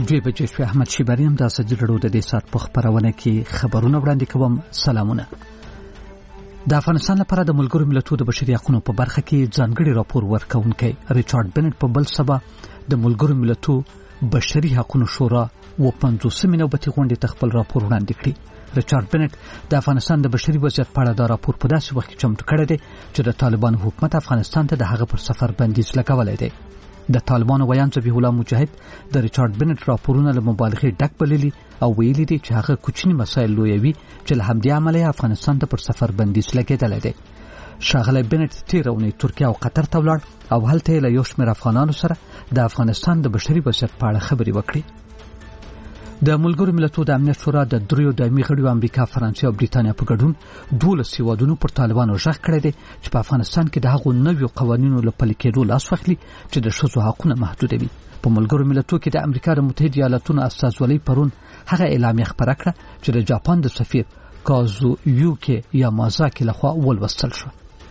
دوی بجې شو. احمد شیبریم د سجل رډو د دې سات په خبرونه کې خبرونه وړاندې کوم. سلامونه. د افغانستان لپاره د ملګرو ملتونو د بشري حقوقو په برخه کې ځانګړي راپور ورکونکي ریچارډ بنټ په بل سبا د ملګرو ملتونو بشري حقوقو شورا و 50 نوبتي غونډې ته خپل راپور وړاندې کړی. ریچارډ بنټ د افغانستان د بشري وضعیت په اړه دا راپور په داسې وخت کې چمتو کړی دی چې د طالبانو حکومت افغانستان ته د هغه پر سفر بندیز لګولی دی. د طالبانو ویان ذبیح الله مجاهد د ریچارډ بنټ راپورونه له مبالغې ډک بللي او ویلي دي چې هغه کوچني مسایل لویوي چې له همدې امله افغانستان ته پر سفر بندیز لګېدلی دی. ښاغلی بنټ تېره اونۍ ترکیه او قطر ته ولاړ او هلته یې له یو شمېر افغانانو سره د افغانستان د بشري وضعیت په اړه خبرې وکړې. د ملګرو ملتونو د امنیت شورا د دریو دایمي غړیو امریکا، فرانسې او بریتانیا په ګډون 12 هیوادونو پر طالبانو غږ کړی دی چې په افغانستان کې د هغو نویو قوانینو له پلي کېدو لاس واخلي چې د ښځو حقونه محدودوي. په ملګرو ملتونو کې د امریکا د متحده ایالاتونو استازولۍ پرون هغه اعلامیه خپره کړه چې د جاپان د سفیر کازو یوکی یامازاکی لخوا ولوستل شو.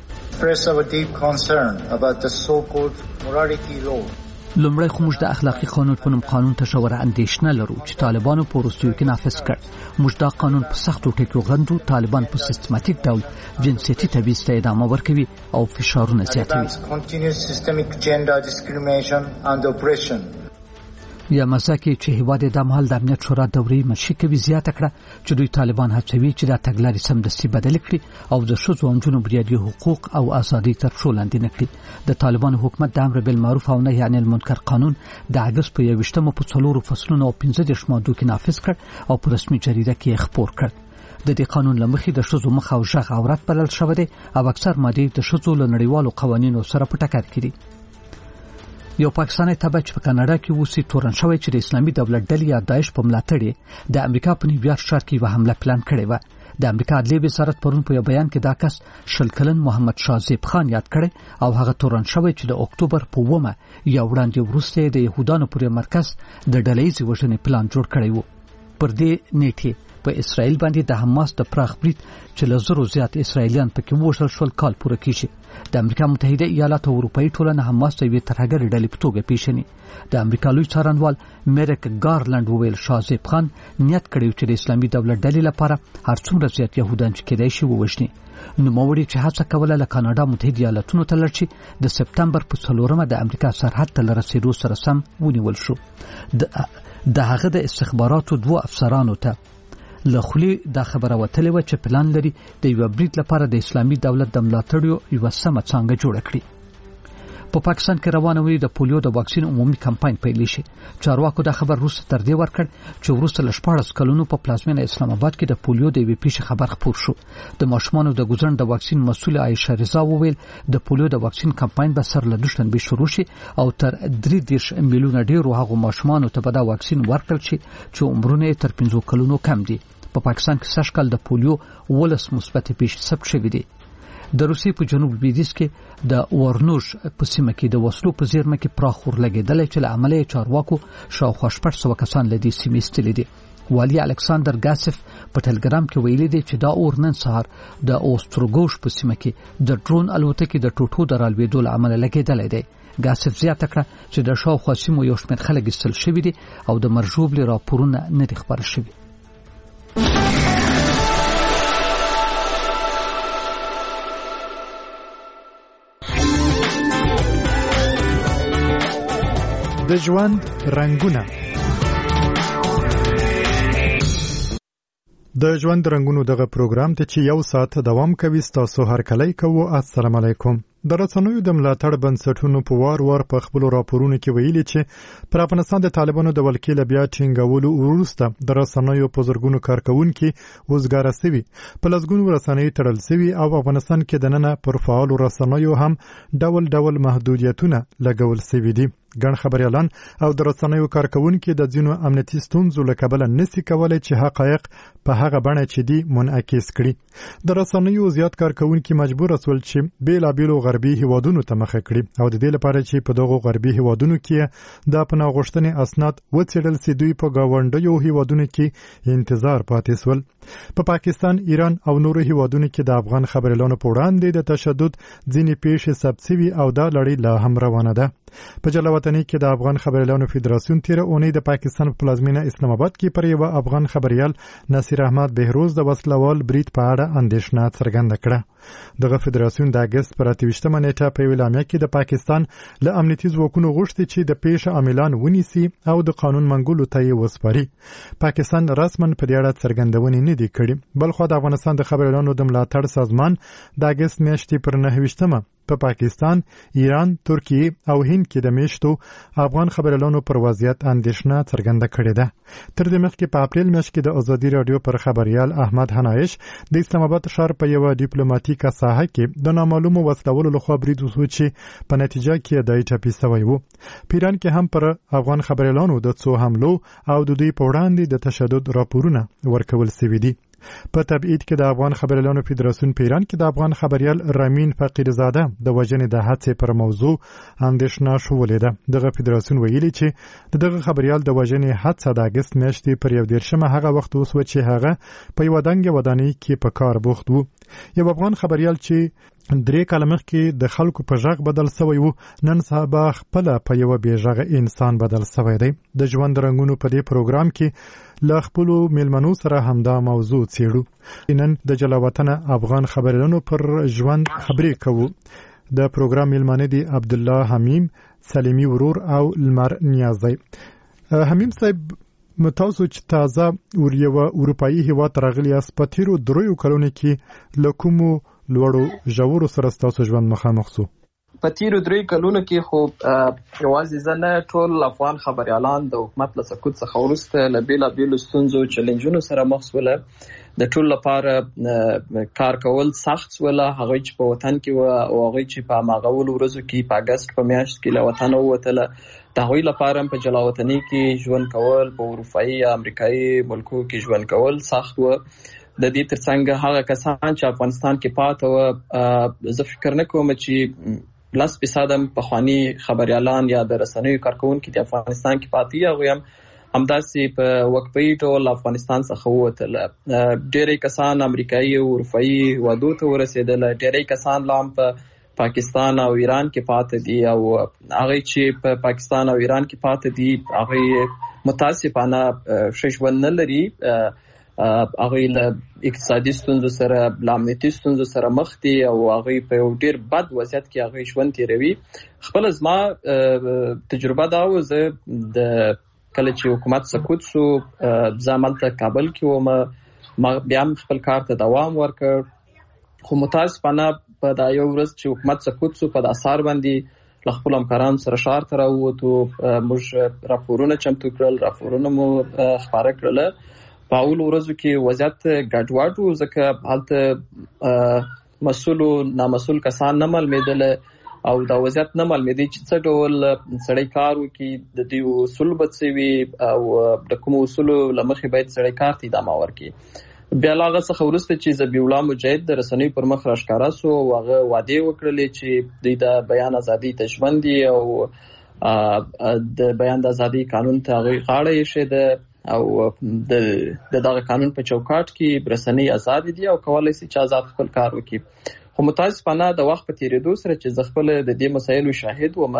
لومړی خو موږ د اخلاقي قانون په نوم قانون ته ژوره اندېښنه لرو چې طالبانو په وروستیو کې نافذ کړ. موږ دا قانون په سختو ټکو غندو. طالبان په سیستماتیک ډول جنسیتي تبعیض ته ادامه ورکوي او فشارونه زیاتوي. یامازاکی چې هیواد د مهال د امنیت شورا دورې مشري کوي زیاته کړه چې دوی طالبان هڅوي چې دا تګلارې سمدستي بدل کړي او د ښځو او نجونو بنیادي حقوق او ازادۍ تر پښو لاندې نه کړي. د طالبانو حکومت د امر بالمعروف او نهي عن المنکر قانون د اګست په 21 په 4 فصلونو او 15 مادو کې نافذ کړ او په رسمي جریده کې خپور کړ. د دې قانون لمخې د ښځو مخ او ژغ عورت بلل شوی دی او اکثر مادې د ښځو له نړیوالو قوانینو سره په ټکر کې دي. یو پاکستاني تبع چې په کاناډا کې اوسي تورن شوی چې د اسلامي دولت ډلې یا داعش په ملاتړ د امریکا په نیویارک ښار کې یوه حمله پلان کړې وه. د امریکا عدلیې وزارت پرون په یو بیان کې دا کس 20 کلن محمد شازیب خان یاد کړی او هغه تورن شوی چې د اکتوبر په 1 یا وړاندې وروسته د يهودانو پر مرکز د ډلهیزې وژنې پلان جوړ کړی و. پر دې نیټه په اسرائیل باندې د حماس د پراخ برید چې له زرو زیات اسرائیلیان پکې ووژل شول کال پوره کیږي. د امریکا متحده ایالات او اروپאי ټولنه حماس ته یوې ترهګرې ډلې په توګه پیژني. د امریکا لوی څارنوال میرک ګارلند وویل شازیب خان نیت کړی چې د اسلامي دولت ډلې لپاره هر څومره زیات يهودان چې کېدای شي ووژني. نوموړي چې هڅه کوله له کاناډا متحده ایالاتونو ته لاړ شي د سپتمبر په 4 د امریکا سرحد ته رسیدو سره سم ونیول شو. د هغه د استخباراتو 2 افسرانو ته له خولي دا خبره وتلې و چې پلان لري د یو برید لپاره د اسلامي دولت د ملاتړیو یو سمه څنګه جوړ کړي. په پاکستان کې روانه وي د پولیو د واکسین عمومي کمپاین پیل شي. چارواکو دا خبر روسته تر دې ورکړ چې وروسته له 14 کلونو په پلازمینه اسلام آباد کې د پولیو د وی پیښې خبر خپور شو. د ماشومانو د ګذرن د واکسین مسؤل عائشه رضا وویل د پولیو د واکسین کمپاین به سر له دوشنبه شروع شي او تر 3 میلیونه ډیرو هغو ماشومانو ته به دا واکسین ورکړل شي چې عمرونه تر 15 کلونو کم دي. په پاکستان کې سږ کال د پولیو 12 مثبت پیښې ثبت شوې دي. د روسیې په جنوب لویدیځ کې د ورنوش په سیمه کې د وسلو په زیرمه کې پراخ اور لګېدلی چې له امله یې چارواکو شاوخوا 600 کسان له دې سیمې ایستلي دي. والي الکساندر ګاسف په ټلګرام کې ویلي دی چې دا اور نن سهار د اوستروګوش په سیمه کې د ډرون الوتکې د ټوټو د رالوېدو له امله لګېدلی دی. ګاسف زیاته کړه چې د شاوخوا سیمو یو شمېر خلک ایستل شوي دي او د مرژوبلې راپورونه نه دي خپاره شوي. د ژوند رنگونه. د ژوند رنگونو دغه پروګرام ته چې یو ساعت دوام کوي تاسو هر کله کوو. السلام علیکم. د رسنیو د ملاتړ بنسټونو په وار په خپل راپورونو کې ویلي چې پر افغانستان د طالبانو د ولکې له بیا ټینګولو وروسته د رسنیو په زرګونو کارکونکو وزګاره سوي په لږونو رسنۍ تړل سوي او افغانستان کې د نن پر فعال رسنیو هم ډول محدودیتونه لګول سوي دي. ګڼ خبريالان او د رسنیو کارکونکو د ځینو امنیتي ستونزو له کبله نسي کولای چې حقایق په هغه بڼه چې دي منعکس کړي. د رسنیو زیات کارکونکو مجبور اسول چې بیلابیلو غربي هیوادونو ته مخه کړي او د دې لپاره چې په دغه غربي هیوادونو کې د پناه غوښتنې اسناد وڅېړل سي دوی په گاونډیو هیوادونو کې انتظار پاتې سول. په پاکستان، ایران او نورو هیوادونو کې د افغان خبريالانو په وړاندې د تشدد ځینې پیښې ثبت شوي او دا لړۍ لا هم روانه ده. په جلاوطنۍ کې د افغان خبریالانو فدراسیون تیر اونۍ د پاکستان په پلازمینه اسلام آباد کې پر یو افغان خبریال نصیر احمد بهروز د وسلوال برید په اړه اندېښنه څرګنده کړه. دغه فدراسیون د اگست پر 28 نیټه په اعلامیه کې د پاکستان له امنیتي ځواکونو غوښتي چې د پیښې عاملان ونیسي او د قانون منګولو ته یې وسپاري. پاکستان رسماً په دې اړه څرګندونې نه دي کړې. بلخو د افغانستان د خبریالانو د ملاتړ سازمان د اگست میاشتې پر 29 په پاکستان، ایران، ترکیه او هند کې د میاشتو افغان خبریالانو پر وضعیت اندېښنه څرګنده کړې ده. تر دې مخکې په اپریل میاشت کې د ازادي رادیو پر خبریال احمد حنایش د اسلام آباد ښار په یو ډیپلوماټیکه ساحه کې د نامعلومو وسلوالو لخوا برید وشو چې په نتیجه کې د ټپي شوی و. په ایران کې هم پر افغان خبریالانو د څو حملو او د دوی په وړاندې د تشدد راپورونه ورکول شوي دي. په تبعید کې د افغان خبریالانو فدراسیون په ایران کې د افغان خبریال رامین فقیرزاده د وژنې د هڅې پر موضوع اندېښنه شولې ده. دغه فدراسیون ویلي چې دغه خبریال د وژنې هڅه د اگست میاشتې پر 11 هغه وخت وسوه چې هغه په یو دنګ ودانۍ کې په کار بوخت و. یو افغان خبریال چې 3 کاله مخکې د خلکو په ژغ بدل شوی و، نن سبا خپل په یو بیژغه انسان بدل شوی دی. د ژوند رنگونو په دې پروګرام کې له خپلو میلمنو سره همدا موضوع څیړو. نن د جلاوطن افغان خبریالانو پر ژوند خبرې کوو. د پروګرام میلمانه دي عبد الله حمیم، سلیمی ورور او لمر نیازی. حمیم صاحب، متاسو چې تازه یو اروپایي هیواد راغلی یاست، په تیرو 3 کلونو کې له کومو لوړو ژورو سره ستاسو ژوند مخامخ شو؟ په تیرو 3 کلونو کې خو یوازې زه نه، ټول افغان خبریالان د حکومت له سقوط څخه وروسته له بیلابیلو ستونزو چیلنجونو سره مخ شول. د ټول لپاره کار کول سخت شول. هغه چې په وطن کې و او هغه چې په ماغول ورځو کې په اگست په میاشت کې له وطن ووتله، د هغوی لپاره په جلاوطنۍ کې ژوند کول، په اروپایي یا امریکایي ملکو کې ژوند کول سخت و. د دې ترڅنګ هغه کسان چې افغانستان کې پاتې و، زه فکر نه کوم چې 10% پخواني خبریالان یا د رسنیو کارکونکي د افغانستان کې پاتې، هغوی هم همداسې په وقفي ډول افغانستان څخه ووتل. ډېری کسان امریکایي او اروپایي هیوادو ته ورسېدل، ډېری کسان لا هم په پاکستان او ایران کې پاتې دي، او هغه چې په پاکستان او ایران کې پاتې دي هغه متاسفانه ښه ژوند نه لري. هغه له اقتصادي ستونزو سره، له امنیتي ستونزو سره مخ دي او هغه په یو ډیر بد وضعیت کې هغه ژوند تیروي. خپل زما تجربه دا و، زه د کله چې حکومت سقوط شو، زه ملته کابل کې وم، ما بیا خپل کار ته دوام ورکړ. خو متاسفانه په دا یو ورځ چې حکومت سقوط شو، په اثر باندې له خپل همکارانو سره ښار ته راووتو، موږ راپورونه چمتو کړل، راپورونه مو خپاره کړل. په اولو ورځو کې وضعیت ګډوډ و، ځکه هلته مسؤل او نامسؤل کسان نه معلومېدل او دا وضعیت نه معلومېدی چې څه ډول سړی کار وکړي، د دې اصول به څه وي او د کومو اصولو له مخې باید سړی کار ته ادامه ورکړي. بیا له هغه څخه وروسته چې ذبیح الله مجاهد د رسنیو پر مخ راښکاره سو، هغه وعدې وکړلې چې دوی د بیان ازادۍ ته ژمن دي او د بیان د ازادۍ قانون ته هغوی غاړه ایښې ده او د دغه قانون په چوکاټ کې رسنۍ آزاد دي او کولی شي چې آزاد خپل کار وکړي. خو متاسفانه د وخت په تیریدو سره چې زه خپل د دې مسایلو شاهد وم،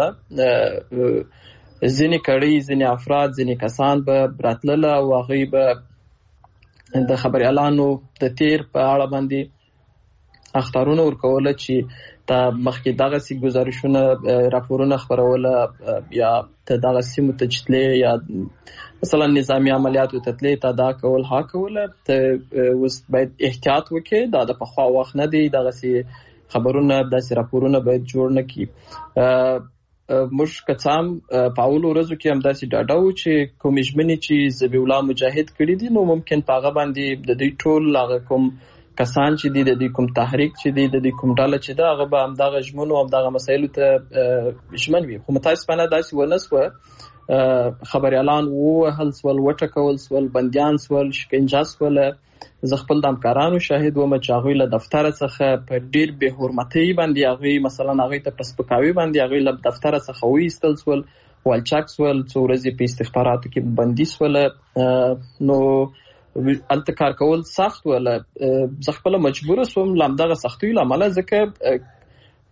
ځینې کړۍ، ځینې افراد، ځینې کسان به راتلل او هغوی به د خبریالانو د تیر په اړه باندې اخطارونه ورکوله چې تا مخکې دغسې ګزارشونه، راپورونه خپروله، یا ته دغه سیمو ته چې تلې یا مثلا نظامی عملیاتو ته تلې، تا دا کول ها کوله، ته اوس باید احتیاط وکړې. دا د پخوا وخت نه دی، دغسې خبرونه، داسې راپورونه باید جوړ نه کړي. موږ که څه هم په اولو ورځو کې همداسې ډاډه وو چې کومې ژمنې چې ذبیح الله مجاهد کړي دي، نو ممکن په هغه باندې د دوی ټول هغه کوم کسان چې دي، د دوی کوم تحریک چې دی، د دوی کوم ډله چې ده، هغه به همدغه ژمنو، همدغه مسایلو ته ژمن وي. خو متاسفانه داسې ونه سوه. خبریالان ووهل سول، وټکول سول، بندیان سول، شکنجه سوله. زه خپل د همکارانو شاهد وم چې هغوی له دفتره څخه په ډیر بې حرمتۍ باندې، هغوی مثلا هغوی ته په سپکاوي باندې هغوی له دفتره څخه وایستل سول، والچک سول، څو ورځې په استخباراتو کې بندي سوله. نو هلته کار کول سخت وله. زه خپله مجبوره سوم له همدغه سختیو له امله، ځکه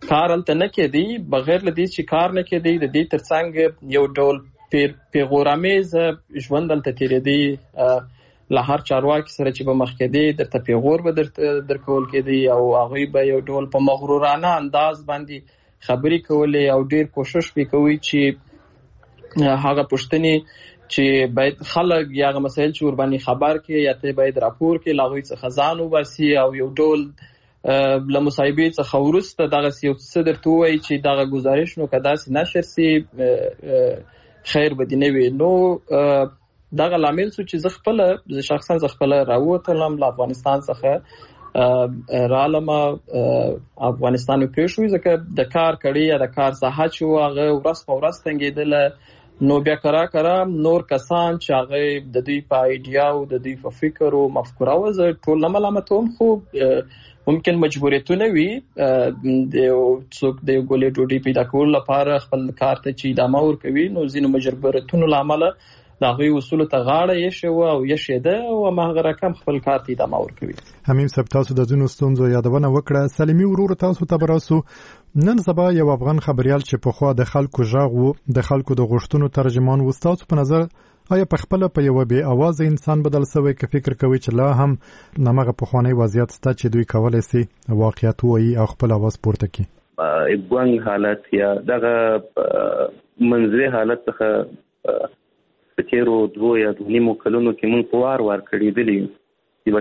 کار هلته نه کېدی. بغیر له دې چې کار نه کېدی، د دې ترڅنګ یو ډول پیغورامیز ژوند هلته تېرېدی. له هر چارواکي سره چې به مخ کېدی درته پیغور به درکول کېدی او هغوی به یو ډول په مغرورانه انداز باندې خبرې کولې او ډېر کوشش به کوي چې هغه پوښتنې چې باید خلک یا هغه مسایل چې ورباندې خبر کړي یا ته باید راپور کړي له هغوی څخه ځان وباسي او یو ډول له مصاحبې څخه وروسته دغسې یو څه درته ووایي چې دغه ګزارش نو که داسې نشر سي خیر به دې نه وي. نو دغه لامل شو چې زه شخصا راووتلم له افغانستان څخه رالم افغانستان پرېښوي، ځکه د کار کړي یا د کار ساحه چې و هغه ورځ په ورځ تنګېدله. نو بیا کرا نور کسان چې هغه د دوی په ایډیا او د دوی په فکر او مفکوره و، زه ټول نه ملامتوم، خو ممکن مجبوریتونه وي د څوک د یو ګولې ډوډۍ پیدا کولو لپاره خپل کار ته چې ادامه ورکوي. نو ځینو مجبوریتونو له امله د هغوی اصولو ته غاړه ایښې وه او ایښېده او هماغه رقم خپل کار ته ادامه ورکوي. حمیم صاحب، تاسو د ځینو ستونزو یادونه وکړه. سلیمي ورور تاسو ته به راسو. نن سبا یو افغان خبریال چې پخوا د خلکو غږ و، د خلکو د غوښتنو ترجمان و، ستاسو په نظر آیا په خپله په یوه بې اوازه انسان بدل سوی که فکر کوي چې لا هم هماغه پخوانی وضعیت شته چې دوی کولی سي واقعیت ووایي او خپل اواز پورته کړي؟ ګونګ حالت یا دغه منځري حالت څخه په تېرو 2 یا 2.5 کلونو کې موږ په وار کړېدلي یو. د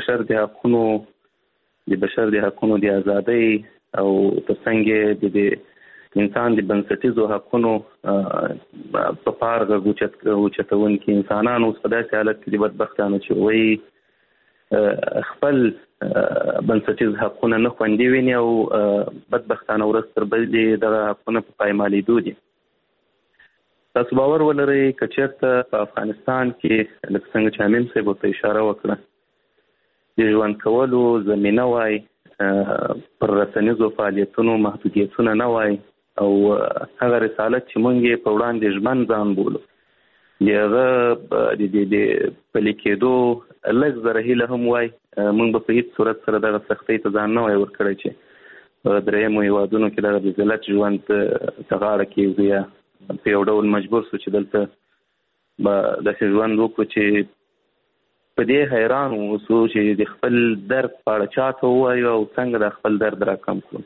بشر د حقونو د ازادۍ او ترڅنګ د انسان د بنسټیزو حقونو په پار غوچتونکي انسانان اوس په داسې حالت کې د بدبختانو چې وایي خپل بنسټیز حقونه نه خوندي ویني او بدبختانه ورځ تر بلې دغه حقونه په پایمالېدو دي. تاسو باور ولرئ که چېرته په افغانستان کې لکه څنګه چې حمیم صاحب ورته اشاره وکړه د ژوند کولو زمینه وای، پر رسنیزو فعالیتونو محدودیتونه نه وای او هغه رسالت چې موږ یې په وړاندې ژمن ځان بولو د هغه د پلي کېدو لږ زره هیله هم وای، موږ به په هېڅ صورت سره دغه سختۍ ته ځان نه وای ورکړی چې په درېیمو هېوادونو کې دغه د ذلت ژوند ته غاړه کېږدو یا په یو ډول مجبور شو چې دلته به داسې ژوند وکړو چې په دې حیران اوسو چې د خپل درد په اړه چاته ووایو او څنګه د خپل درد راکم کړو.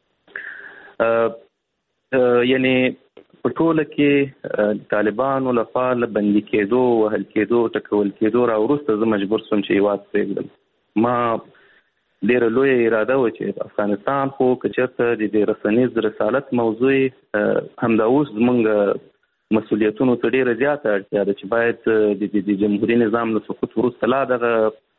یعنې په ټوله کې طالبانو لخوا له بندي کېدو، وهل کېدو، ټکول کېدو راوروسته زه مجبور شوم چې هېواد پرېږدم. ما ډېره لویه اراده وه چې افغانستان خو که چېرته د رسنیز رسالت موضوع همدا اوس زموږ مسؤلیتونو ته ډېره زیاته اړتیا ده چې باید د جمهوري نظام له سقوط وروسته لا دغه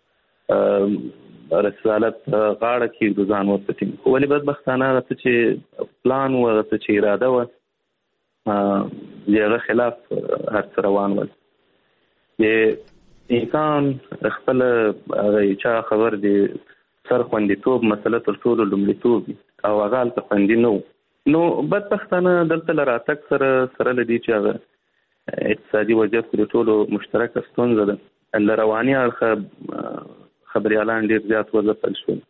رسالت غاړه کېږدو، ځان ورته ټینګ کړو. ولې بدبختانه هغه څه چې پلان و، هغه څه چې اراده وه، د هغه خلاف هر څه روان ول. د انسان خپله چا خبر د سر خوندیتوب مسله تر ټولو لومړیتوب وي او هغه هلته خوندي نه و. نو بدبختانه دلته له راتګ سره له دې چې هغه اقتصادي وضعیت د ټولو مشترکه ستونزه ده، له رواني اړخه خبریالان ډېر زیات وځپل شول.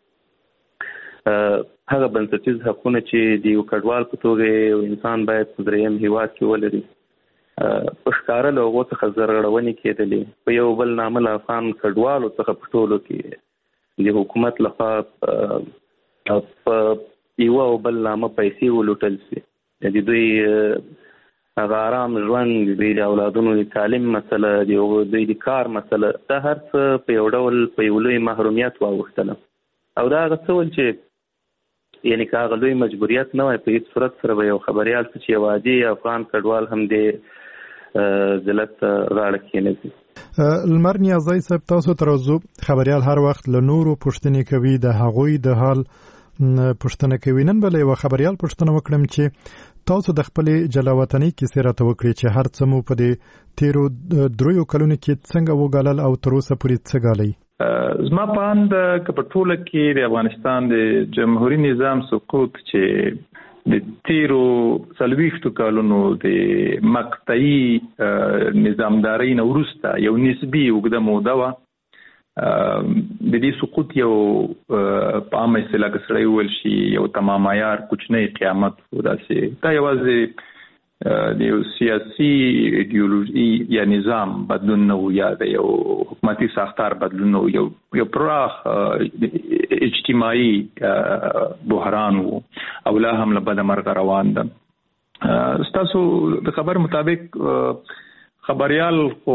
هغه بنسټیز حقونه چې د یو کډوال په توګه یو انسان باید په درېیم هېواد کې ولري په ښکاره له هغو څخه زرغړونې کېدلې. په یو بل نامه له افغان کډوالو څخه په ټولو کې د حکومت لخوا په یوه او بل نامه پیسې ولوټل شي. د دوی هغه آرام ژوند، د دوی د اولادونو د تعلیم مسله، د دوی د کار مسله، دا هر څه په یو ډول په یو لوی محرومیت واوښتله. او دا هغه څه ول چې یعنې که هغه لوی مجبوریت نه وای په هېڅ صورت سره به یو خبریال چې یو عادي افغان کډوال هم د ذلت غاړه کېنوي. لمر نیازی صاحب، تاسو ته راځو. خبریال هر وخت له نورو پوښتنې کوي، د هغوی د حال پوښتنه کوي. نن به له یوه خبریال پوښتنه وکړم چې تاسو د خپلې جلاوطنۍ کیسې راته وکړئ چې هر څه مو په دې تېرو 3 کلونو کې څنګه وګالل او تر اوسه پورې څه ګالئ؟ زما په اند که په ټوله کې د افغانستان د جمهوري نظام سقوط چې د تیرو 40 کالونو د مقطعي نظامدارۍ نه وروسته یو نسبي اوږده موده وه، د دې سقوط یو په عامه اصطلاح کې سره ویل شي یو تمام عیار کوچنی قیامت وداسې دا یوازې د یو سیاسي ایډیولوژي یا نظام بدلون نه یا د یو حکومتي ساختار بدلون نه یو پراخ اجتماعي بحران او لا هم له بده مرغه روان ده. ستاسو د خبر مطابق خبريال خو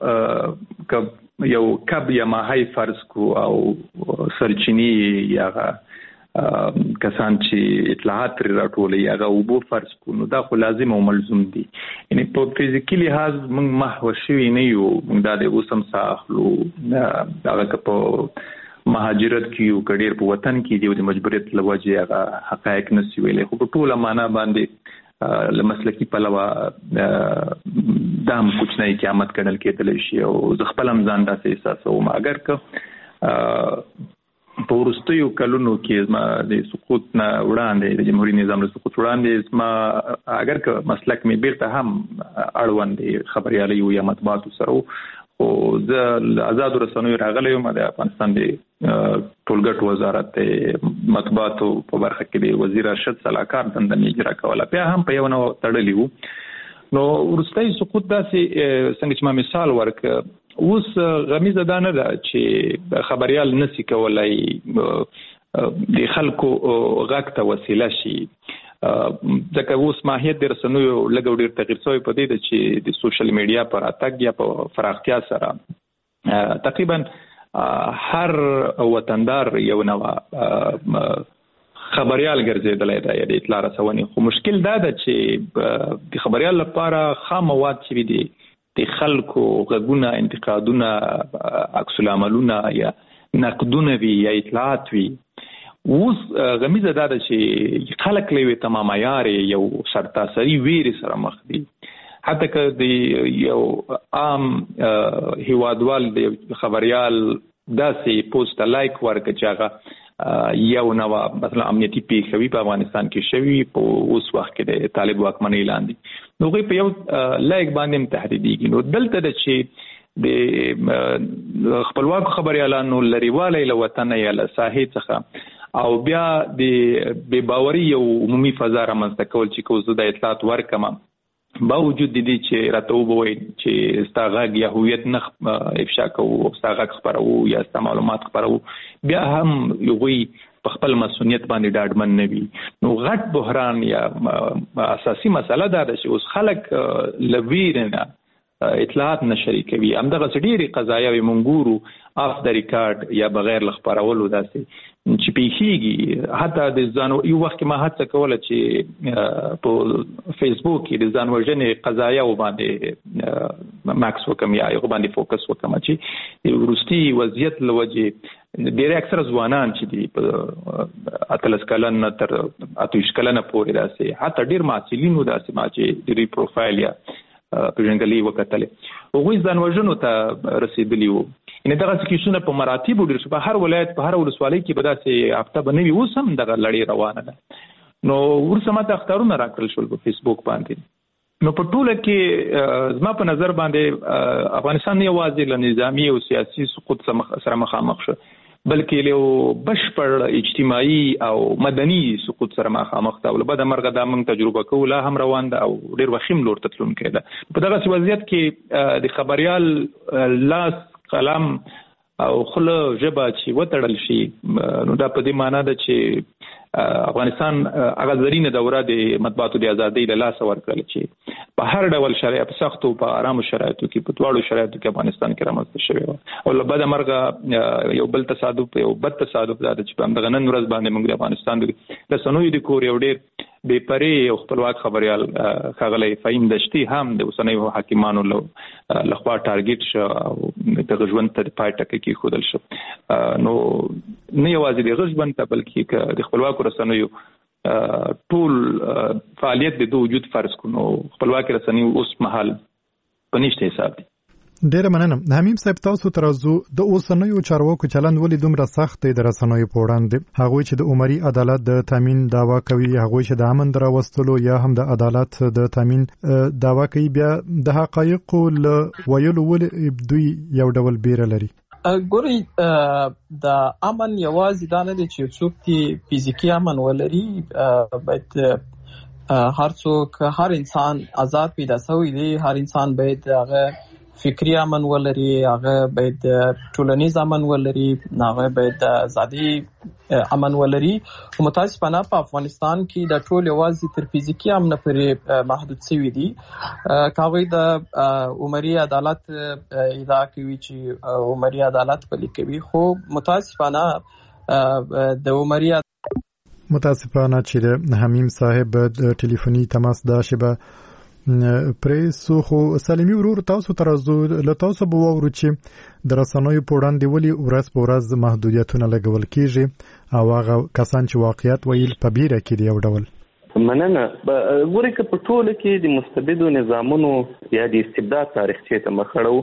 یو کب یا ماهی فرض کو او سرچینی یا کسان چې اطلاعات راټولي هغه وبو فرض کو نو دا خو لازم او ملزم دي. یعنی په فزیکي لحاظ موږ محو شوي نه یو، موږ دا د اوسم ساخلو هغه په مهاجرت کې یو کډیر په وطن کې دی د مجبوریت لوجه هغه حقایق نسی ویلې خو په ټوله معنا باندې لمسلکی پلوا دام کوچنی قیامت کډل کېدل شي او ز خپل ځان داسې احساسوم اگر که په ورستیو کلونو کې ما د سقوط نه وړاندې د جمهوریت نظام له سقوط وړاندې ما اگر که مسلک می بیرته هم اړوند خبريالي یا مطبوعات سره او د آزاد رسنیو راغلی یم د افغانستان د ټولګټ وزارت مطبوعات په برخه کې د وزیر ارشد صلاحکار دندې اجرا کوله بیا هم په یو نو تړلی وو. نو ورستۍ سقوط داسې څنګه چې ما مثال ورک اوس غمیزه دا نه ده چې خبريال نسی کولای د خلکو غږ ته وسیله شي ځکه اوس ماهیت د رسنیو لږ ډیر تغیر شوی په دې چې د سوشل میډیا پر اتګ یا په فراختیا سره تقریبا هر وطندار یو نو خبريال ګرځیدلای دی د اطلاع رسونې خو مشکل دا ده چې د خبريال لپاره خام مواد چې دي د خلکو غږونه انتقادونه عکس العملونه یا نقدونه وی یا اطلاعات وی اوس غمیزه دا ده چې خلک لوي تمام عیار یو سرتاسري ویری سره مخ دي حتی که د یو عام هیوادوال د خبريال داسې پوسټ لایک ورکړي چې هغه یو نو مثلا امنیتي پیښوي په افغانستان کې شوی په اوس وخت کې د طالب واکمنۍ لاندې نو په یو لایک باندې تهدیدېږي. نو دلته د چې د خپلواک خبريالانو لريواله له وطن یا له ساحې څخه او بیا د بے باوري یو عمومي فضا رامنځته کول چې کوزه د اطلاعات ورکما باوجود د دې چې راته وبوي چې استاغاګ یا هویت نه افشا کوو استاغاګ خبرو یا است معلومات خبرو بیا هم یوغي په خپل مسؤلیت باندې ډاډمن نه وي. نو غټ بحران یا اساسي مسله دا ده چې اوس خلک لویرنه اطلاعات نشری کوي همدغه ډېری قضایا مونږورو اف د ریکارډ یا بغیر لخبرولو داسې چې پیخیږي حتی د ځانو یو وخت ما هڅه کوله چې په فیسبوک کې د ځان وژنې قضایا وباندې ماکس وکم یا یو باندې فوکس وکم چې ورستي وضعیت لوجه ډېر اکثر ځوانان چې دي په اتلس کلن تر اتوش کلن پورې داسې حتی ډېر معلولینو داسې ما چې د ری پروفایل یا پرنګلی وکټلې هغوی ځان وژنو ته رسیدلی وو. ان دغه کیسونه په مراتب ډیر په هر ولایت په هر ولسوالۍ کې به داسې هفته بنوي اوس هم دغه لړۍ روانه ده. نو ورسمه د اختارونه راکړل شول په فیسبوک باندې. نو په ټوله کې زما په نظر باندې افغانستان نه یوازې له نظامی او سیاسي سقوط سره مخامخ شو بلکې له بشپړ اجتماعي او مدني سقوط سره مخامخ ده. ولبد مرغه دا موږ تجربه کوله هم روان ده او ډیر وخیم لور تتلون کېده. په دغه وضعیت کې د خبريال لاس قلم او خله جبا چې وتړل شي نو دا په دې معنی ده چې افغانستان هغه زرینه دوره د مطبوعاتو د ازادۍ له لاسه ورکړل چې په هر ډول شرایط په سختو په آرامو شرایطو کې په دواړو شرایطو کې افغانستان کې رامنځته شوی او له بعد مرګه یو بل تصادف یو بد تصادف دا چې په همدغه نن ورځ باندې موږ د افغانستان د رسنیو د کور یو ډېر بے پرې او خپلواک خبريال خغلی فهیم دشتي هم د اوسنیو حکیمانو له خوا ټارګټ شو او د ژوند ته پای ټکی کې خودل شو. نو نه یوازې د ژوند ته بلکې د خپلواک رسنیو ټول فعالیت د وجود فرض کونو خپلواک رسنیو اوس مهال په نشته حساب دي. ډیره مننه. حمیم صاحب تاسو ترازو د اوسنیو چارواکو چلند ولې دومره سخت دی د رسنیو په وړاندې هغه چې د عمري عدالت د تامین داوا کوي هغه چې د امن دراوستلو یا هم د عدالت د تامین داوا کوي بیا د حقایقو له ویلو ول دوی یو ډول بیره لري. ګوري د امن یوازې دا نه دی چې څوک دی فزیکی امن ولري، باید هر څوک، هر انسان آزاد پیدا شوی دی، هر انسان باید هغه فکری امن ولري، هغه باید ټولنیز امن ولري، هغه باید ذاتي امن ولري. متاسفانه په افغانستان کې د ټول یوازې تر فزیکی امن پورې محدود شوی دي. کاوی د عمري عدالت ادعا کوي چې عمري عدالت پلي کوي، خو متاسفانه د عمري متاسفانه چې حمیم صاحب د ټلیفوني تماس دا شبه پریسو خو سالمی ورور تاسو ترازو له تاسو به وورو چې د رسنیو په وړاندې ولې ورځ په ورځ محدودیتونه لګول کیږي او هغه کسان چې واقعیت ویل په بیره کې دی یو ډول. مننه. ګورې که په ټوله کې د مستبدو نظامونو یا د استبداد تاریخچې ته مخړو،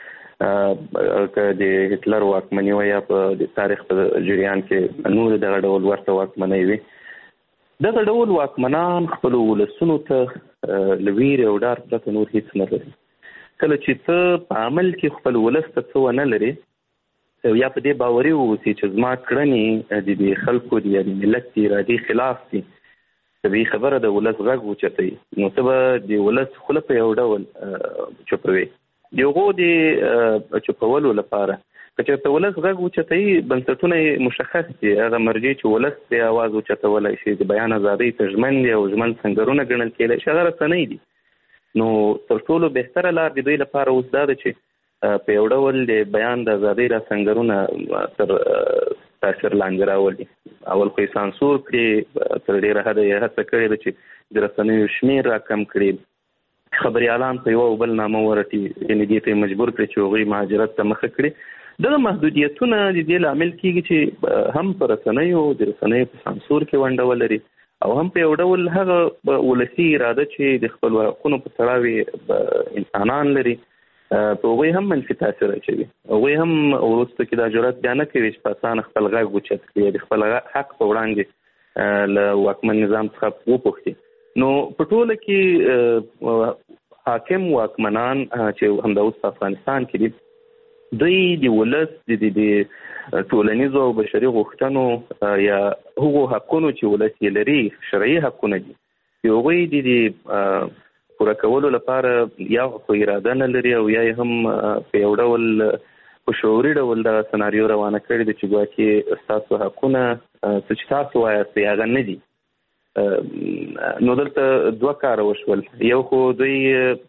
که د هټلر واکمني و یا په د تاریخ په جریان کې نور دغه ډول ورته واکمنۍ وي، دغه ډول واکمنان خپلو ولسونو ته له ویرې او ډار پرته نور هیڅ نه لري. کله چې ته په عمل کې خپل ولس ته څه ونه لري یا په دې باوري واوسې چې زما کړنې د دې خلکو د ملت د ارادې خلاف دي، طبیعي خبره د ولس غږ اوچتوي، نو ته به د ولس خوله په یو ډول چوپوي. د هغو د چوپولو لپاره که چېرته ولس غږ اوچتوي، بنسټونه مشخص دي، هغه مرجع چې ولس پرې اواز اوچتولی شي، د بیان ازادۍ ته ژمن دي او ژمن سنګرونه ګڼل کېدای شي، هغه رسنۍ دي. نو تر ټولو بهتره لار د دوی لپاره اوس دا ده چې په یو ډول د بیان د ازادۍ را سنګرونه تر تاثیر لاندې راولي. اول خو یې سانسور کړي، تر ډېره حده یې هڅه کړې ده چې د رسنیو شمېر را کم کړي، خبریالان په یو او بل نامه ورټي، یعنې دې ته یې مجبور کړي چې هغوی مهاجرت ته مخه کړي. دغه محدودیتونه د دې لامل کېږي چې هم په رسنیو د رسنیو په سانسور کې ونډه ولري او هم په یو ډول هغه ولسي اراده چې د خپل حقونو په تړاو انسانان لري په هغوی هم منفي تاثیر اچوي. هغوی هم وروسته کې دا جرأت بیا نه کوي چې په اسانه خپل غږ اوچت کړي، د خپل حق په وړاندې له واکمن نظام څخه وپوښتي. نو په ټوله کې حاکم واکمنان چې همدا اوس په افغانستان کې دي، دوی د ولس د ټولنیزو او بشري غوښتنو یا هغو حقونو چې ولس یې لري، شرعي حقونه دي، چې هغوی د پوره کولو لپاره یا خو اراده نه لري او یا هم په یو ډول په شعوري ډول دغه سناریو روانه کړې ده چې ګواکې ستاسو حقونه څه چې تاسو وایاست هغه نه دي. نو دلته دوه کاره وشول. یو خو دوی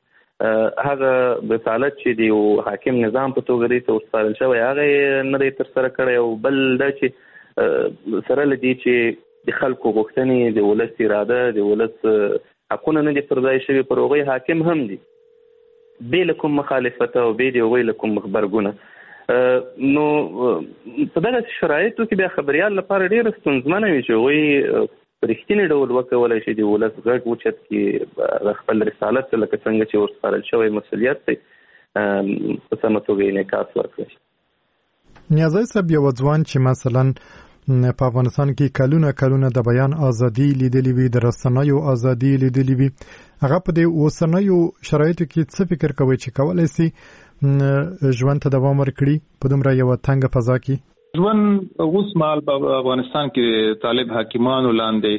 هغه رسالت چې د یو حاکم نظام په توګه دی ته ورسپارل شوی هغه یې نه دی ترسره کړی، او بل دا چې سره له دې چې د خلکو غوښتنې، د ولس اراده، د ولس حقونه نه دي پر ځای شوي، پر هغوی حاکم هم دي بې له کوم مخالفت او بې د هغوی له کوم غبرګونه. نو په دغه شرایطو کې بیا خبریال لپاره ډېره ستونزمنه وي چې هغوی په رښتینې ډول وکولی شي د ولس غږ اوچت کړي، خپل رسالت لکه څنګه چې ورسپارل شوی مسؤلیت دی په سمه توګه انعکاس ورکړي. نیازی صاحب، یو ځوان چې مثلا په افغانستان کې کلونه د بیان ازادي لیدلې وي، د رسنیو ازادي لیدلې وي، هغه په دې اوسنیو شرایطو کې څه فکر کوي چې کولای شي ژوند ته دوام ورکړي په دومره یو تنګه فضا کې؟ ژوند اوس مهال په افغانستان کې طالب حاکمانو لاندې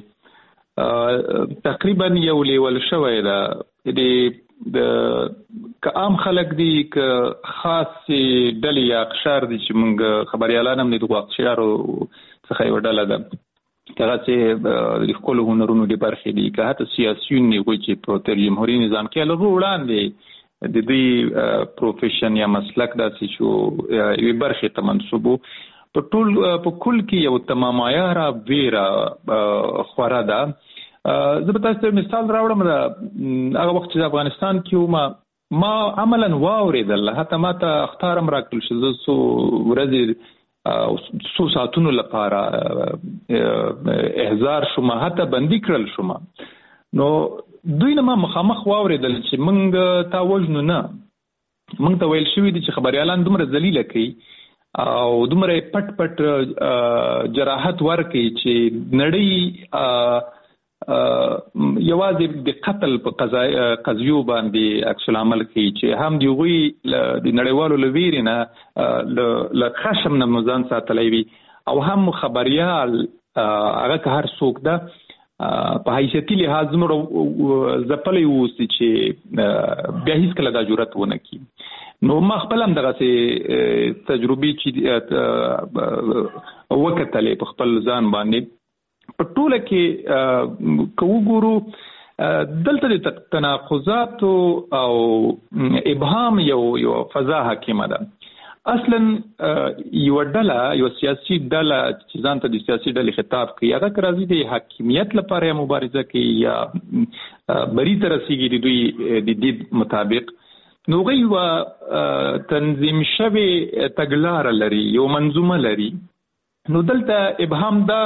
تقریبا یو لیول شوی ده. د که عام خلک دي، که خاصې ډلې یا اقشار دي چې موږ خبریالان هم د دغو اقشارو څخه یوه ډله ده، که هغه چې د ښکلو هنرونو د برخې دي، که حتی سیاسیون دي هغوی چې په تر جمهوري نظام کې له هغو وړاندې د دوی پروفیشن یا مسلک داسې چې یوې برخې ته منسوب و، په کل کې یو تمام عیاره ویره خوره ده. زه به تاسو ته مثال راوړم. هغه وخت چې افغانستان کې ما عملا واورېدل، حتی ما ته اخطار هم راکړل شو، زه څو ورځې څو ساعتونو لپاره احضار شوم، حتی بندي کړل شوم. نو دوی نه ما مخامخ واورېدل چې موږ تا وژنو نه، موږ ته ویل شوي دي چې خبریالان دومره ذلیله کوي او دومره پټ جراحت ورکوي چې نړۍ یوازې د قتل په قضیو باندې عکس العمل کوي چې هم دی غوي د نړیوالو لویری نه ل خشم نه مزان ساتلای وي او هم خبريال هغه که هر څوک ده په حیثیتي لحاظ زموږ ځپلې اوسي چې بیا هیڅ کله دا جرأت ونه کړي. نو ما خپل هم دغه تجربې چې وکتلې په خپل ځان باندې په ټوله کې کو ګورو دلته د تناقضات او ابهام یو فضا حاکمه ده. اصلا یو سیاسي ډله چې ځان ته د سیاسي ډلې خطاب کوي هغه راځي د حاکمیت لپاره مبارزه کوي یا بری تر رسیږي د دوی د دې مطابق. نو غي وا تنظیم شوی تګلار لري یو منظومه لري. نو دلته ابهام دا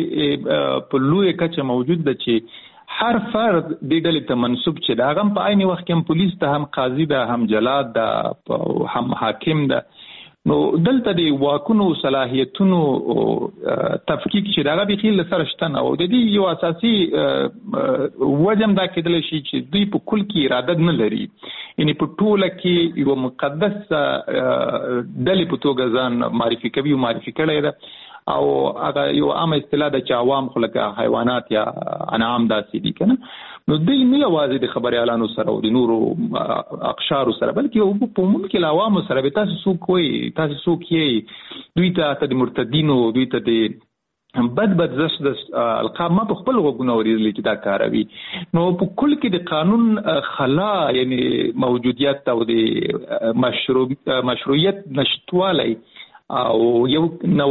په لوی کچه موجود ده چې هر فرد د ډلې ته منسوب چې دا هم په عین وخت کې پولیس ته هم قاضي ده هم جلاد ده هم حاکم ده. نو دلته د واکونو صلاحیتونو تفکیک چې دا به خیل سره شتن او د دې یو اساسي وجم دا کېدل شي چې دوی په کل کې اراده نه لري. یعنی په ټوله کې یو مقدس ډلې په توګه ځان معرفي کوي او معرفي کړي ده او هغه یو عام اصطلاح ده چې عوام خلک حیوانات یا انعام داسې دي کنه. نو دوی نه یوازې د خبريالانو سره او د نورو اقشار سره بلکې په عموم کې عوام سره به تاسو څوک وي تاسو څوک یې دوی ته د مرتدینو دوی ته د بد زشت القاب ما په خپل وګونو ورېدل چې دا کاروي. نو په کل کې د قانون خلا یعنی موجودیت او د مشروعیت نشټوالی او یو نو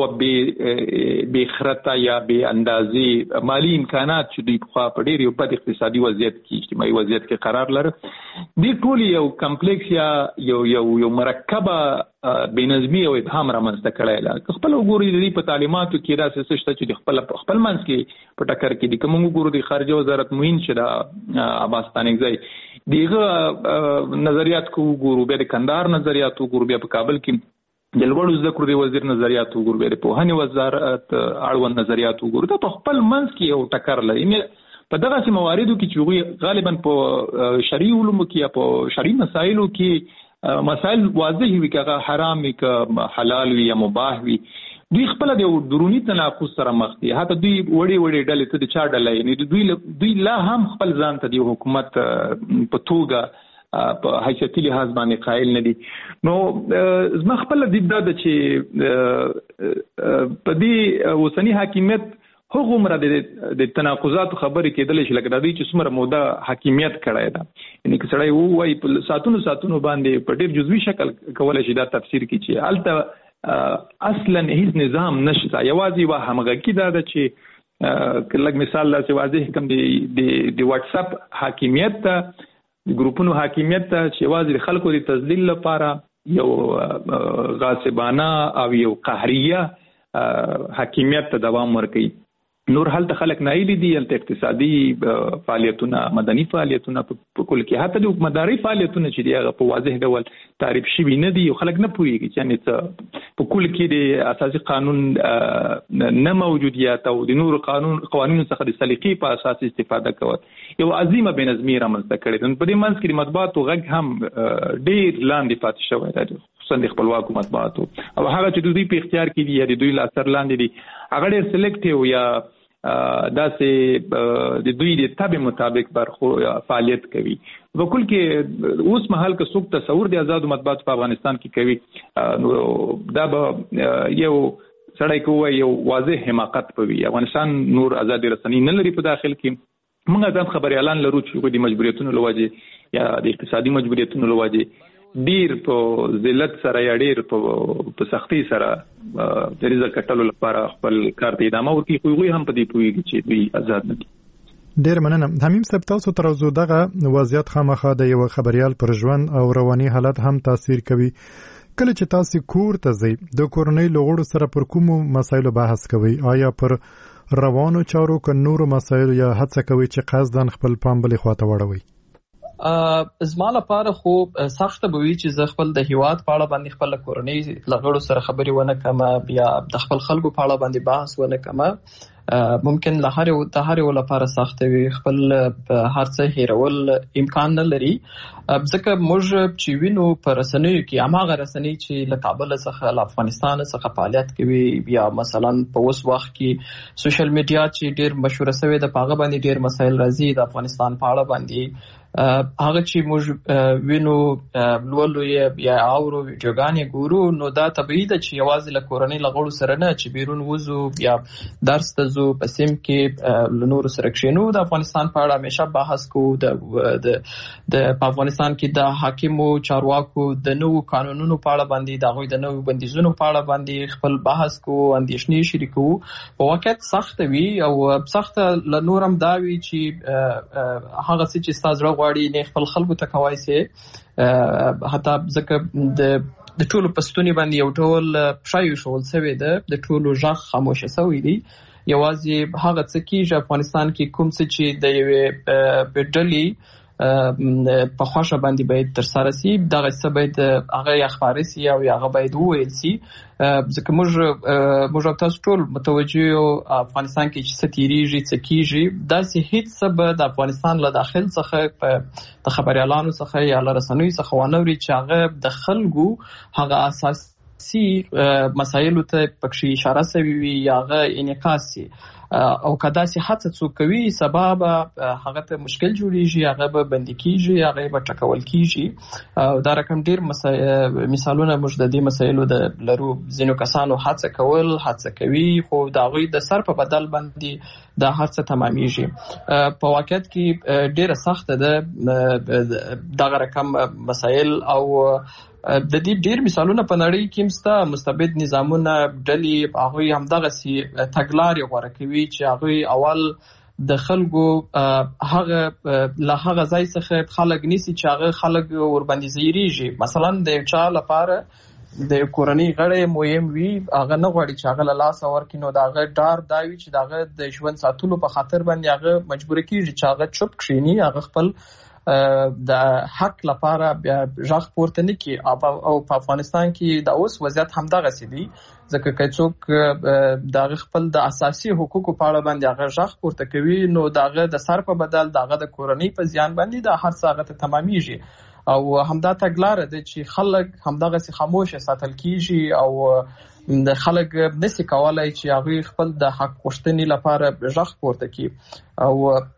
به خرطه یا به اندازې مالی امکانات چې دوی په خوا په ډېر یو بد اقتصادي وضعیت کې اجتماعي وضعیت کې قرار لري. دې ټول یو کمپلیکس یا یو مرکبه بېنظمي او ابهام رامنځته کړی ده. خپل وګورئ د دې په تعلیماتو کې داسې څه شته چې د خپل منځ کې په ټکر کې دي. که موږ وګورو د خارجه وزارت معین چې د عباس ستانکزی دغه نظریات کو وګورو، بیا د کندهار نظریات وګورو، بیا په کابل کې د لوړو زده کړو د وزیر نظریات وګورو، بیا د پوهنې وزارت اړوند نظریات وګورو. دا په خپل منځ کې یو ټکر لري. په دغه مواردو کې چې غالبا په شرعي علومو کې یا په شرعي مسایلو کې مسائل واضح وي که حرام وي که حلال وي یا مباح وي، دوی خپل د دروني تناقض سره مخ دي. حتی دوی وړي ډلې ته د چا ډله یعنی دوی لا هم خپل ځان ته د حکومت په توګه په حیثیتي لحاظ باندې قائل نه دي. نو زما خپل دید دا ده چې په دې اوسني حاکمیت هغه عمره د تناقضات خبرې کېدلې چې لکه د دې چې څومره موده حاکمیت کړی ده، یعنی که سړی وایي په ساتونو باندې په ډېر جزوي شکل کولی شي دا تفسیر کړي چې هلته اصلا هیڅ نظام نشته. یوازې یوه همغږي دا ده چې لږ مثال داسې واضح کړم د واتس اپ حاکمیت ته د ګروپونو حاکمیت ته چې یوازې د خلکو د تذلیل لپاره یو غاصبانه او یو قهریه حاکمیت ته دوام ورکوي. نور هلته خلک نایلی دي، هلته اقتصادي فعالیتونه، مدني فعالیتونه په کل کې حتی د حکومتداري فعالیتونه چې دي هغه په واضح ډول تعریف شوي نه دي او خلک نه پوهېږي چې یعنې څه په کل کې د اساسي قانون نه موجودیت او د نورو قوانینو څخه د سلیقې په اساس استفاده کول یو عظیمه بې نظمي رامنځته کړې ده. په دې منځ کې د مطبوعاتو غږ هم ډېر لاندې پاتې شوی دی، خصوصا د خپلواکو مطبوعاتو او هغه چې د دوی په اختیار کې دي یا د دوی له اثر لاندې دي هغه ډېر سلیکټیو یا داسې د دوی د طبع مطابق فعالیت کوي. په کل کې اوس مهال که څوک تصور د آزادو مطبوعاتو په افغانستان کې کوي نو دا به یو سړی کوي یو واضح حماقت به وي. افغانستان نور ازادي رسنۍ نه لري په داخل کې، موږ ځان خبريالان لرو چې د مجبوریتونو له وجې یا د اقتصادي مجبوریتونو له وجې ډیر په ذلت سره یا ډیر په سختۍ سره د رزق کټلو لپاره خپل کار ته ادامه ورکوي، خو هغوی هم په دې پوهېږي چې دوی آزاد نه دي. ډېر مننه. حمیم صاحب، تاسو تر اوسه دغه وضعیت خامخا د یو خبريال پر ژوند او رواني حالت هم تاثیر کوي. کله چې تاسو کور ته ځئ د کورنۍ له غړو سره پر کومو مسایلو بحث کوئ؟ آیا پر روانو چارو که نورو مسایلو یا هڅه کوئ چې قصداً خپل پام بلې خواته واړوئ؟ زما لپاره خو سخته به وي چې زه خپل د هیواد په اړه باندې خپل کورنۍ له غړو سره خبرې ونه کړم، بیا د خپل خلکو په اړه باندې بحث ونه کړم. ممکن له هر یو لپاره سخت وي، خپل هر څه هیرول امکان نه لري. ځکه موږ چې وینو په رسنیو کې هماغه رسنۍ چې له کابل څخه له افغانستان څخه فعالیت کوي، یا مثلا په اوس وخت کې سوشل میډیا چې ډیر مشهور شوی د پاغه باندې ډیر مسایل راځي د افغانستان په اړه باندې، هغه چې موږ وینو لولو یا اورو ویډیوګانې ګورو، نو دا طبیعي ده چې یوازې له کورنۍ له غړو سره نه چې بیرون وځو یا درس ته ځو په سیم کې له نورو سره کښېنو، د افغانستان په اړه همیشه بحث کوو. په افغانستان کې د حاکمو چارواکو د نوو قانونونو په اړه باندې، د هغوی د نوو بندیزونو په اړه باندې خپل بحث کوو، اندېښنې شریکوو. په واقعیت سخت وي او سخت له نورم دا وي چې هغه څه چې ستا زړه غواړي نه خپل خلکو ته کوای سي. حتی ځکه د ټولو پستونی باندې یو ټول پښایو شول سوی ده، د ټولو ژغ خاموشه سوی دی. یوازې هغه څه کېږي افغانستان کې کوم څه چې د یوې ډلې په خوښه باندې باید تر سره سي، دغه څه باید هغه یا خپاره سي او هغه باید وویل سي. ځکه موږ تاسو ټول متوجه یو افغانستان کې چې څه تیریږي څه کېږي، داسې هیڅ څه به د افغانستان له داخل څخه د خبریالانو څخه یا له رسنیو څخه ونه اوري چې هغه د خلکو هغه اساسي مسایلو ته پکې اشاره سوي وي یا هغه انعکاس سي. او که داسې هڅه څوک کوي سبا به هغه ته مشکل جوړیږي، هغه به بندي کیږي، هغه به ټکول کیږي. او دا رقم ډیر مثالونه موږ د دې مسایلو د لرو. ځینو کسانو هڅه کوي خو د هغوی د سر په بدل باندې دا هر څه تمامیږي. په واقعیت کې ډیره سخته ده دغه رقم مسایل، او د دې ډیر مثالونه په نړۍ کې مسته. مستبد نظامونه ډلې هغوی همدغسې تګلارې غوره کوي چې هغوی اول د خلکو هغه له هغه ځای څخه خلک نیسي چې هغه خلک ورباندې زیریږي. مثلا د یو چا لپاره د کورنۍ غړی مهم وي، هغه نه غواړي چې هغه له لاسه ورکړي، نو د هغه ډار دا وي چې د هغه د ژوند ساتلو په خاطر باندې هغه مجبوره کېږي چې هغه چوپ کښېني، هغه خپل د حق لپاره ژغ پورته نه کړي. او په افغانستان کې د اوس وضعیت همدغسې دی، ځکه که څوک د خپل د اساسي حقوقو په اړه باندې هغه ژغ پورته کوي، نو د هغه د سر په بدل د هغه د کورنۍ په زیان باندې د هر څه هغه ته تمامیږي. او همدا تګلاره ده چې خلک همدغسې خاموشه ساتل کیږي، او د خلک نشي کولای چې هغوی خپل د حق غوښتنې لپاره ژغ پورته کړي. او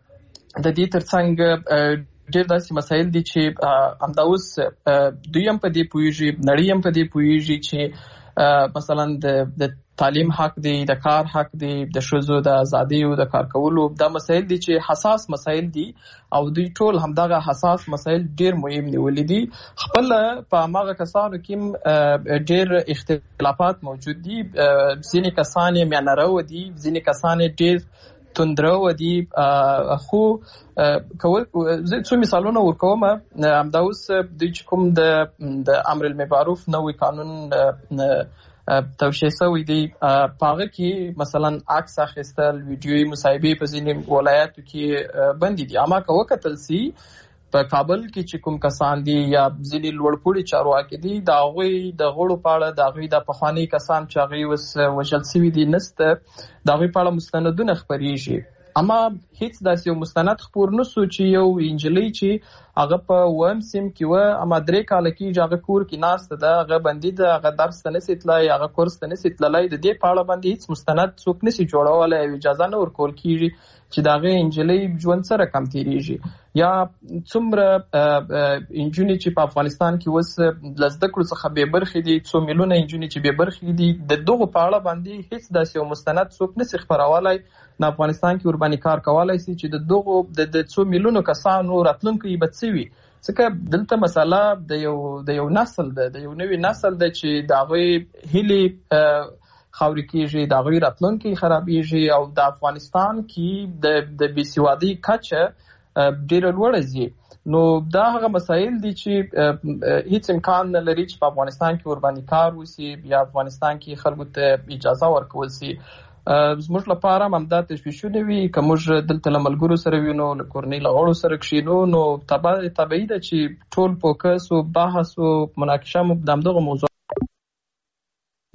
د دې ترڅنګ ډېر داسې مسایل دي چې همدا اوس دوی هم په دې پوهېږي، نړۍ هم په دې پوهېږي چې مثلا د تعلیم حق دی، د کار حق دی، د ښځو د ازادیو د کار کولو، دا مسایل دي چې حساس مسایل دي، او دوی ټول همدغه حساس مسایل ډېر مهم نیولي دي. خپل په هماغه کسانو کې ډېر اختلافات موجود دي، ځینې کسان یې میانه دي، ځینې کسان یې ډېر تندرو دي. خو څو مثالونه ورکوم. همدا اوس دوی چې کوم د امر المعروف نوی قانون توشیح شوی دی، په هغه کې مثلا عکس اخیستل، ویډیویي مصاحبې په ځینې ولایاتو کې بندي دي. اما که وکتل سي په کابل کې چې کوم کسان دي یا ځینې لوړپوړي چارواکي دي، د هغوی د غړو په اړه، د هغوی د پخواني کسان چې هغوی اوس وژل سوي دي نسته، د هغوی په اړه مستندونه خپریږي. اما هیڅ داسې یو مستند خپور نسو چې یو انجلۍ چې هغه په ویم سیم کې و، اما 3 کاله کېږي هغه کور کې ناسته ده، هغه بندي ده، هغه درس ته نسي تللی، هغه کورس ته نسي تللی. د دې په اړه باندې هیڅ مستند څوک نسي جوړولی، اجازه نه ورکول کېږي چې د هغې انجلۍ ژوند څه رقم تېرېږي. یا څومره انجونې چې په افغانستان کې اوس له زده کړو څخه بې برخې دي، څو میلیونه انجونې چې بې برخې دي، د دغو په اړه باندې هیڅ داسې یو مستند څوک نسي خپرولی. نه افغانستان کې ورباندې کار کولی سي چې د دغو د څو میلیونو کسانو راتلونکی به څه وي. ځکه دلته مسله د یو نسل ده، د یو نوي نسل ده چې د هغوی هیلې خاورې کېږي، د هغوی راتلونکی خرابېږي، او د افغانستان کې د بېسوادۍ کچه ډېره لوړه ځي. نو دا هغه مسایل دي چې هیڅ امکان نه لري چې په افغانستان کې ورباندې کار وسي یا افغانستان کې خلکو ته اجازه ورکول سي. زموږ لپاره همدا تشویشونه وي. که موږ دلته له ملګرو سره وینو، له کورنۍ له غړو سره کښېنو، نو طبیعي ده چې ټول فوکس او بحث او مناقشه مو د همدغو موضوع.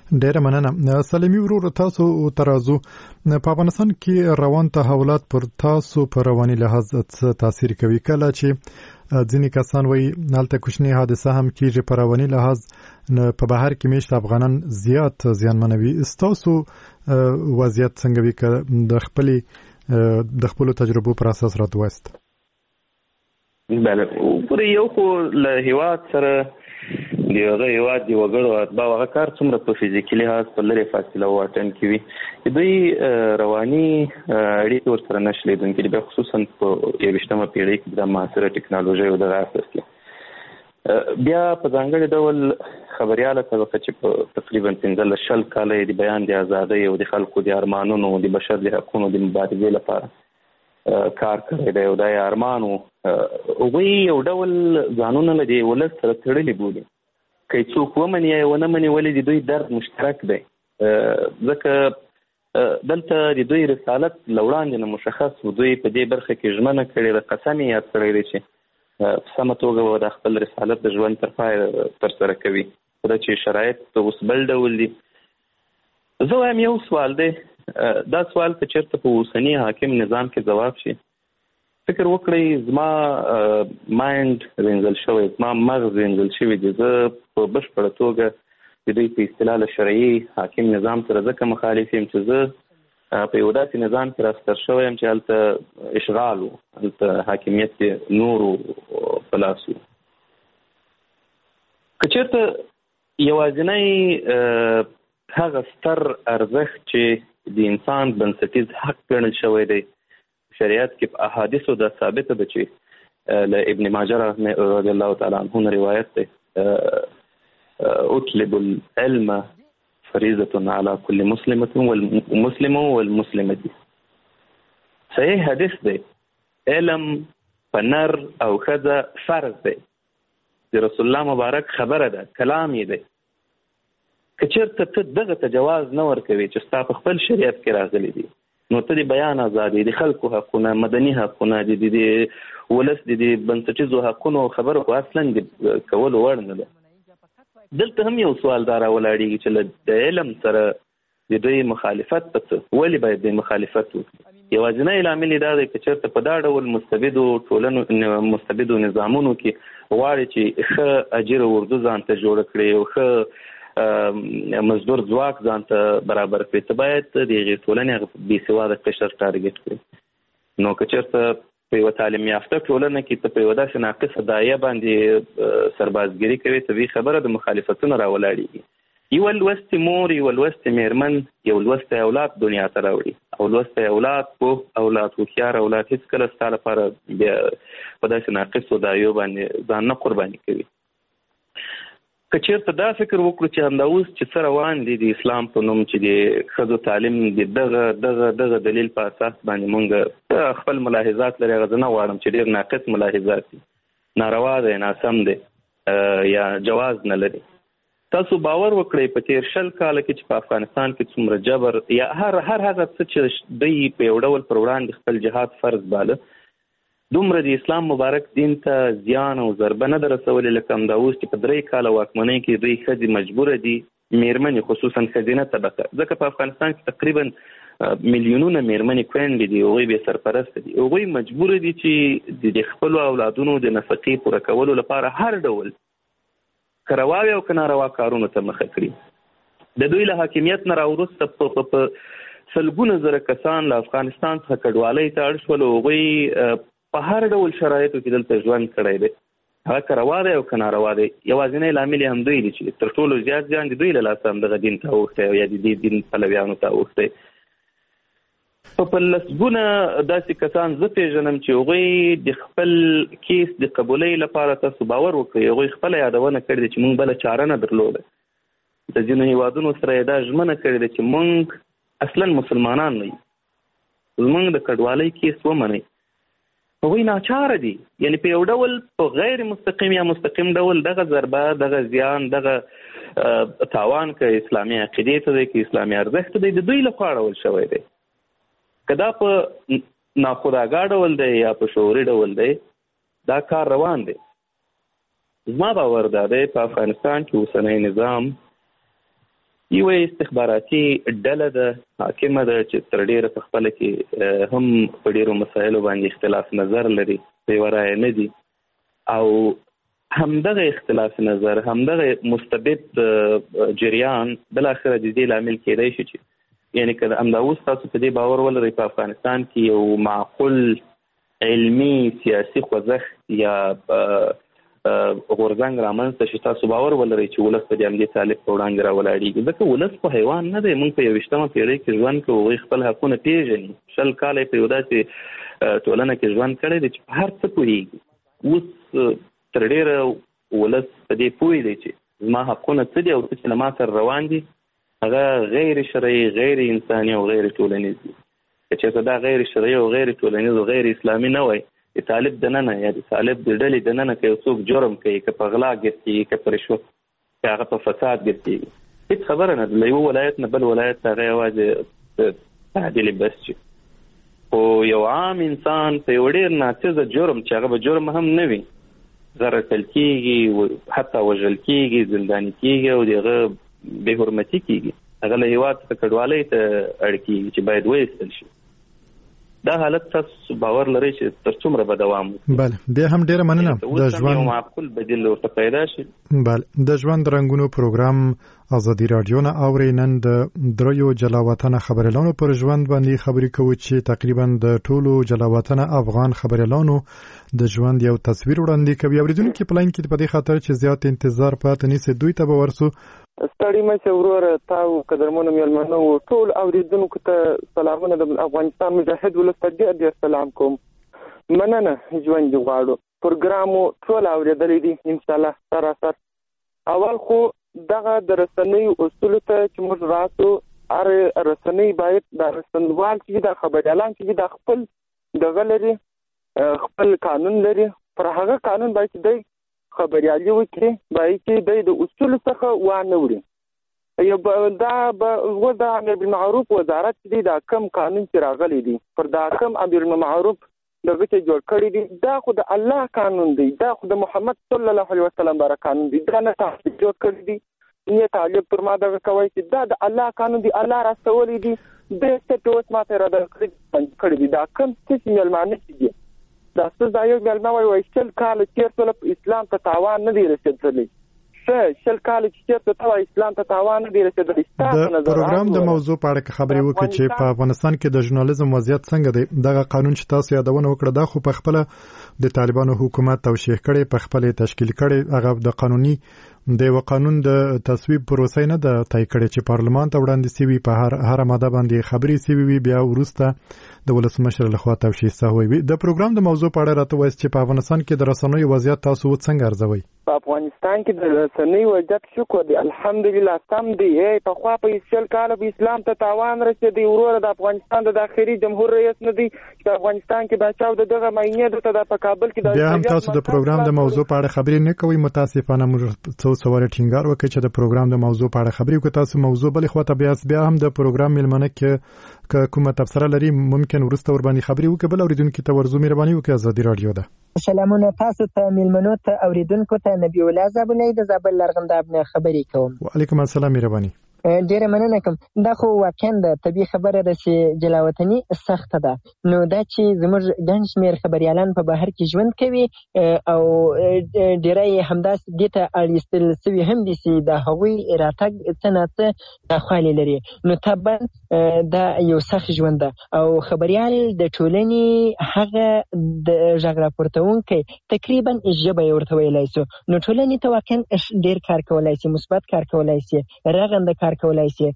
ډیره مننه. سلیمي ورور، تاسو ترازو په افغانستان کې روان تحولات پر تاسو په رواني لحاظ څه تاثیر کوي؟ کله چې ځینې کسان وایي هلته کوچنی حادثه هم کېږي په رواني لحاظ په بهر کې میشت افغانان زیات زیانمنوي. ستاسو وضعیت څنګه وي که د خپلو تجربو پر اساس راته وایست؟ بله، پورې یو خو له هېواد سره د هغه هېواد د وګړو اتباع هغه کار څومره په فزیکي لحاظ په لرې فاصله واټن کې وي، دوی رواني اړیکې ورسره نه شي لیدونکي دي، بیا خصوصا په 21مه پیړۍ کې د معاصره ټکنالوژۍ او دغه اساس کې. بیا په ځانګړي ډول خبریاله طبقه چې په تقریبا 15 کاله د بیان د ازادۍ او د خلکو د ارمانونو د بشر د حقونو د مبارزې لپاره کار کړی دی، او دا یې ارمان و. هغوی یو ډول ځانونه له دې ولس سره تړلي بولي، که یې څوک ومني یا ونه مني، ولې د دوی درد مشترک دی. ځکه دلته د دوی رسالت له وړاندې نه مشخص و، دوی په دې برخه کې ژمنه کړې ده، قسم یې یاد کړی دی چې په سمه توګه به د خپل رسالت د ژوند تر پایه ترسره کوي. خو چې شرایط اوس بل ډول دي. زه وایم یو سوال دی، دا سوال که چېرته په اوسني حاکم نظام کې ځواب شي، فکر وکړئ زما مایند وینځل شوی، زما مغز وینځل شوی دی. زه په بشپړه توګه د دوی په اصطلاح له شرعي حاکم نظام سره ځکه مخالف یم چې زه په یو داسې نظام کې راستر شوی یم چې هلته اشغال و، هلته حاکمیت نورو په لاس و. که چېرته یوازینی هغه ستر ارزښت چې د انسان بنسټیز حق ګڼل شوی دی شریعت کې په احادیثو دا ثابته ده چې له ابن ماجه رضی الله تعالی عنه روایت دی، اطلب العلم فریضة على كل مسلم والمسلمة. صحیح حدیث دی، علم په نر او ښځه فرض دی، د رسول الله مبارک خبره ده، کلام یې دی. که چېرته ته دغه ته جواز نه ورکوي چې ستا په خپل شریعت کې راغلی دي، نو ته د بیان ازادي، د خلکو حقونه، مدني حقونه، د ولس د بنسټیزو حقونو خبره خو اصلا د کولو وړ نه ده. دلته هم یو سوال دا راولاړېږي چې د علم سره د دوی مخالفت په څه، ولې باید دوی مخالفت وکړي؟ یوازینی لامل یې دا دی که چېرته په دا ډول مستبدو ټولنو، مستبدو نظامونو کې غواړي چې ښه اجر اردو ځان ته جوړه کړي او ښه مزدور ځواک ځان ته برابر کړي، ته باید د هغې ټولنې هغه بېسواده قشر ټارګېټ کړي. نو که چېرته په یوه تعلیم یافته ټولنه کې ته په یوه داسې ناقصه داعیه باندې سربازګري کوي، طبیعي خبره د مخالفتونو راولاړېږي. یوه لوستې مور، یوه لوستې مېرمن، یو لوستی اولاد دنیا ته راوړي، او لوستی اولاد، پوه اولاد، هوښیار اولاد هېڅکله ستا لپاره بیا په داسې ناقصو داعیو باندې ځان نه قرباني کوي. که چېرته دا فکر وکړو چې همدا اوس چې څه روان دي د اسلام په نوم چې د ښځو تعلیم د دغه دلیل په اساس باندې مونږ خپل ملاحظات لري، هغه زه نه غواړم چې ډېر ناقص ملاحظات دي، ناروا دی، ناسم دی یا جواز نه لري. تاسو باور وکړئ په تېر 20 کاله کې چې په افغانستان کې څومره جبر یا هر هغه څه چې دوی په یو ډول پر وړاندې خپل جهاد فرض باله، دومره د اسلام مبارک دین ته زیان او ضربه نه ده رسولې لکه همدا اوس چې په 3 کاله واکمنۍ کې دوی ښځې مجبوره دي، مېرمنې خصوصا ښځینه طبقه، ځکه په افغانستان کې تقریبا میلیونونه مېرمنې خویندې دي، هغوی بې سرپرسته دي، هغوی مجبوره دي چې د خپلو اولادونو د نفقې پوره کولو لپاره هر ډول که رواوې او که ناروا کارونو ته مخه کړي. د دوی له حاکمیت نه راوروسته په سلګونه زره کسان له افغانستان څخه کډوالۍ ته اړ شول، هغوی په هر ډول شرایطو کې دلته ژوند کړی دی، هغه که روا دی او که ناروا دی. یوازینی لامل یې هم دوی دي چې تر ټولو زیات زیان د دوی له لاسه همدغه دین ته اوښتی او یا د دې دین پلویانو ته اوښتی. په لسګونه داسې کسان زه پېژنم چې هغوی د خپل کیس د قبولۍ لپاره، تاسو باور وکړئ، هغوی خپله یادونه کړې ده چې موږ بله چاره نه درلوده. د ځینو هېوادونو سره یې دا ژمنه کړې ده چې موږ اصلا مسلمانان نه یو، زموږ د کډوالۍ کیس ومنئ. هغوی ناچاره دي، یعنی په یو ډول په غیر مستقیم یا مستقیم ډول دغه ضربه، دغه زیان، دغه تاوان که اسلامي عقیدې ته دی، که اسلامي ارزښت دی، د دوی لخوا اړول شوی دی. که دا په ناخودآګاه ډول دی یا په شعوري ډول دی، دا کار روان دی. زما باور دا دی په افغانستان کې اوسنی نظام یو استخباراتي ډله ده حاکمه ده چې تر ډیره په خپل کې هم په ډیرو مسایلو باندې اختلاف نظر لري، په ورای نه دي، او همدغه اختلاف نظر، همدغه مستبد جریان بل اخر د دې لامل کېدای شي چې یعنی که همدا اوس تاسو په دې باور ولرئ په افغانستان کې یو معقول علمي سیاسي خوځښت یا غورځنګ رامنځته شي، تاسو باور ولرئ چې ولس په دې همدې طالب په وړاندې راولاړېږي. ځکه ولس خو حیوان نه دی، موږ په 21مه پېړۍ کې ژوند کوو، هغوی خپل حقونه پېژني. 20 کاله یې په یو داسې ټولنه کې ژوند کړی دی چې په هر څه پوهېږي. اوس تر ډېره ولس په دې پوه دی چې زما حقونه څه دي او څه چې له ما سره روان دي هغه غیر شرعي، غیر انساني او غیر ټولنیز دي. که چېرته دا غیر شرعي او غیر ټولنیز او غیر اسلامي نه وای، د طالب دننه یا د طالب د ډلې دننه که یو څوک جرم کوي، که په غلا ګرځي، که په رشوت، که هغه په فساد ګرځي، هېڅ خبره نه ده. له یو ولایت نه بل ولایت ته هغه یوازې تعدیل بس شي. خو یو عام انسان په یو ډېر ناڅیزه جرم چې هغه به جرم هم نه وي غرقل کېږي، حتی وژل کېږي، زنداني کېږي او د هغه بې حرمتي کېږي، هغه له هېواد څخه کډوالۍ ته اړ کېږي چې باید وایستل شي. دا حالت تاسو باور لرئ چې تر څومره به دوام وکړي؟ بله، بیا هم ډیره مننه. د ژوند یو معقول بدیل ورته پیدا شي. بله، د ژوند رنګونو پروګرام ازادي راډیو نه اوري. نن د دریو جلاوطن خبريالانو پر ژوند باندې خبرې کوو چې تقریبا د ټولو جلاوطن افغان خبريالانو د ژوند یو تصویر وړاندې کوي. اوریدونکو په لاین کې په دې خاطر چې زیات انتظار پاتې نیسي، دوی ته به ورسو. ستړي مشه وروره، تاسو قدرمنو میلمنو ټول اوریدونکو ته سلامونه. د افغانستان مجاهد ولس ته ډېر ډېر سلام کوم. مننه. ژوند غواړو پروګرامو ټول اوریدلې دي ان شاء الله سراسر. اول خو دغه د رسنیو اصول ته چې موږ راتو، ار رسنۍ باید د رسنوال چې د خبريالان چې د خپل دغه لري، خپل قانون لري، پر هغه قانون باید د خبريالي وکړي، باید چې د اصول څخه وانه وړي. یو دا به د امر بالمعروف وزارت دی دا کم قانون چې راغلی دی، پر دا کم امر بالمعروف دغه چې جوړ کړی دی، دا خو د الله قانون دی، دا خو د محمد صلی الله علیه وسلم بار قانون دی، دا نه تاسو جوړ کړی دی. نه طالب پر ما دغه کوي چې دا د الله قانون دی، الله راستولی دی، د څه اوس ماته را کړی دی. دا کم څه ملمانه دي، دا څه ځای ملمه وایي 20 کال چیرته اسلام ته تاوان نه دی رسېدلی. 20 کال چیرته ته اسلام ته تاوان نه دی رسېدلی. د پروګرام د موضوع په اړه خبرې وکړي چې په افغانستان کې د ژورنالیزم وضعیت څنګه دی. دغه قانون چې تاسو یادونه وکړه دا خو په خپل د طالبانو حکومت توشیح کړي، په خپل تشکیل کړي، هغه د قانوني د یو قانون د تصویب پروسه نه ده طی کړې چې پارلمان ته وړاندې سوي، په هر ماده باندې خبرې سوي وي، بیا وروسته د ولسمشر لخوا توشیح شوی وي. د پروګرام د موضوع په اړه راته وایي چې په افغانستان کې د رسنیو وضعیت تاسو څنګه ارزوي؟ په افغانستان کې د رسنیو وضعیت شکر دی، الحمدلله سم دی. په خوا په 20 کال په اسلام ته تاوان رسېدی. وروره د افغانستان د داخلي جمهور رئیس نه دی چې افغانستان کې بچاو دغه ماینه د په کابل کې بیا هم تاسو د پروګرام د موضوع په اړه خبرې نه کوي. متاسفانه موږ سوال ټینګار وکړي چې د پروګرام د موضوع په اړه خبرې وکړو. تاسو موضوع بل خو ته بیا هم د پروګرام ملمنه کې کومه تفسیر لري ممکن ورسته ور باندې خبرې وکړو. بل اوریدونکو ته ورزو مهرباني وکړئ. ازادي رادیو ده. سلامونه تاسو ته ملمنو ته اوریدونکو ته نبی الله زابلې د زابل لرغنداب نه خبرې کوم. وعلیکم السلام مهرباني. ډیره مننه کوم. دا خو واقعا د طبي خبره ده چې جلاوطني سخته ده. نو دا چې زموږ ګڼ شمېر خبریالان په بهر کې ژوند کوي او ډیری همداسې دې ته اړیستل سوي هم دي چې د هغوی راتګ څه نه څه ناخوالې لري. نو طبعا دا یو سخت ژوند ده او خبریال د ټولنې هغه د غږ راپورتونکی تقریبا ژبه یې ورته ویلی سو. نو ټولنې ته واقعا ډیر کار کولی سي، مثبت کار کولی سي، رغنده کار کولای شي.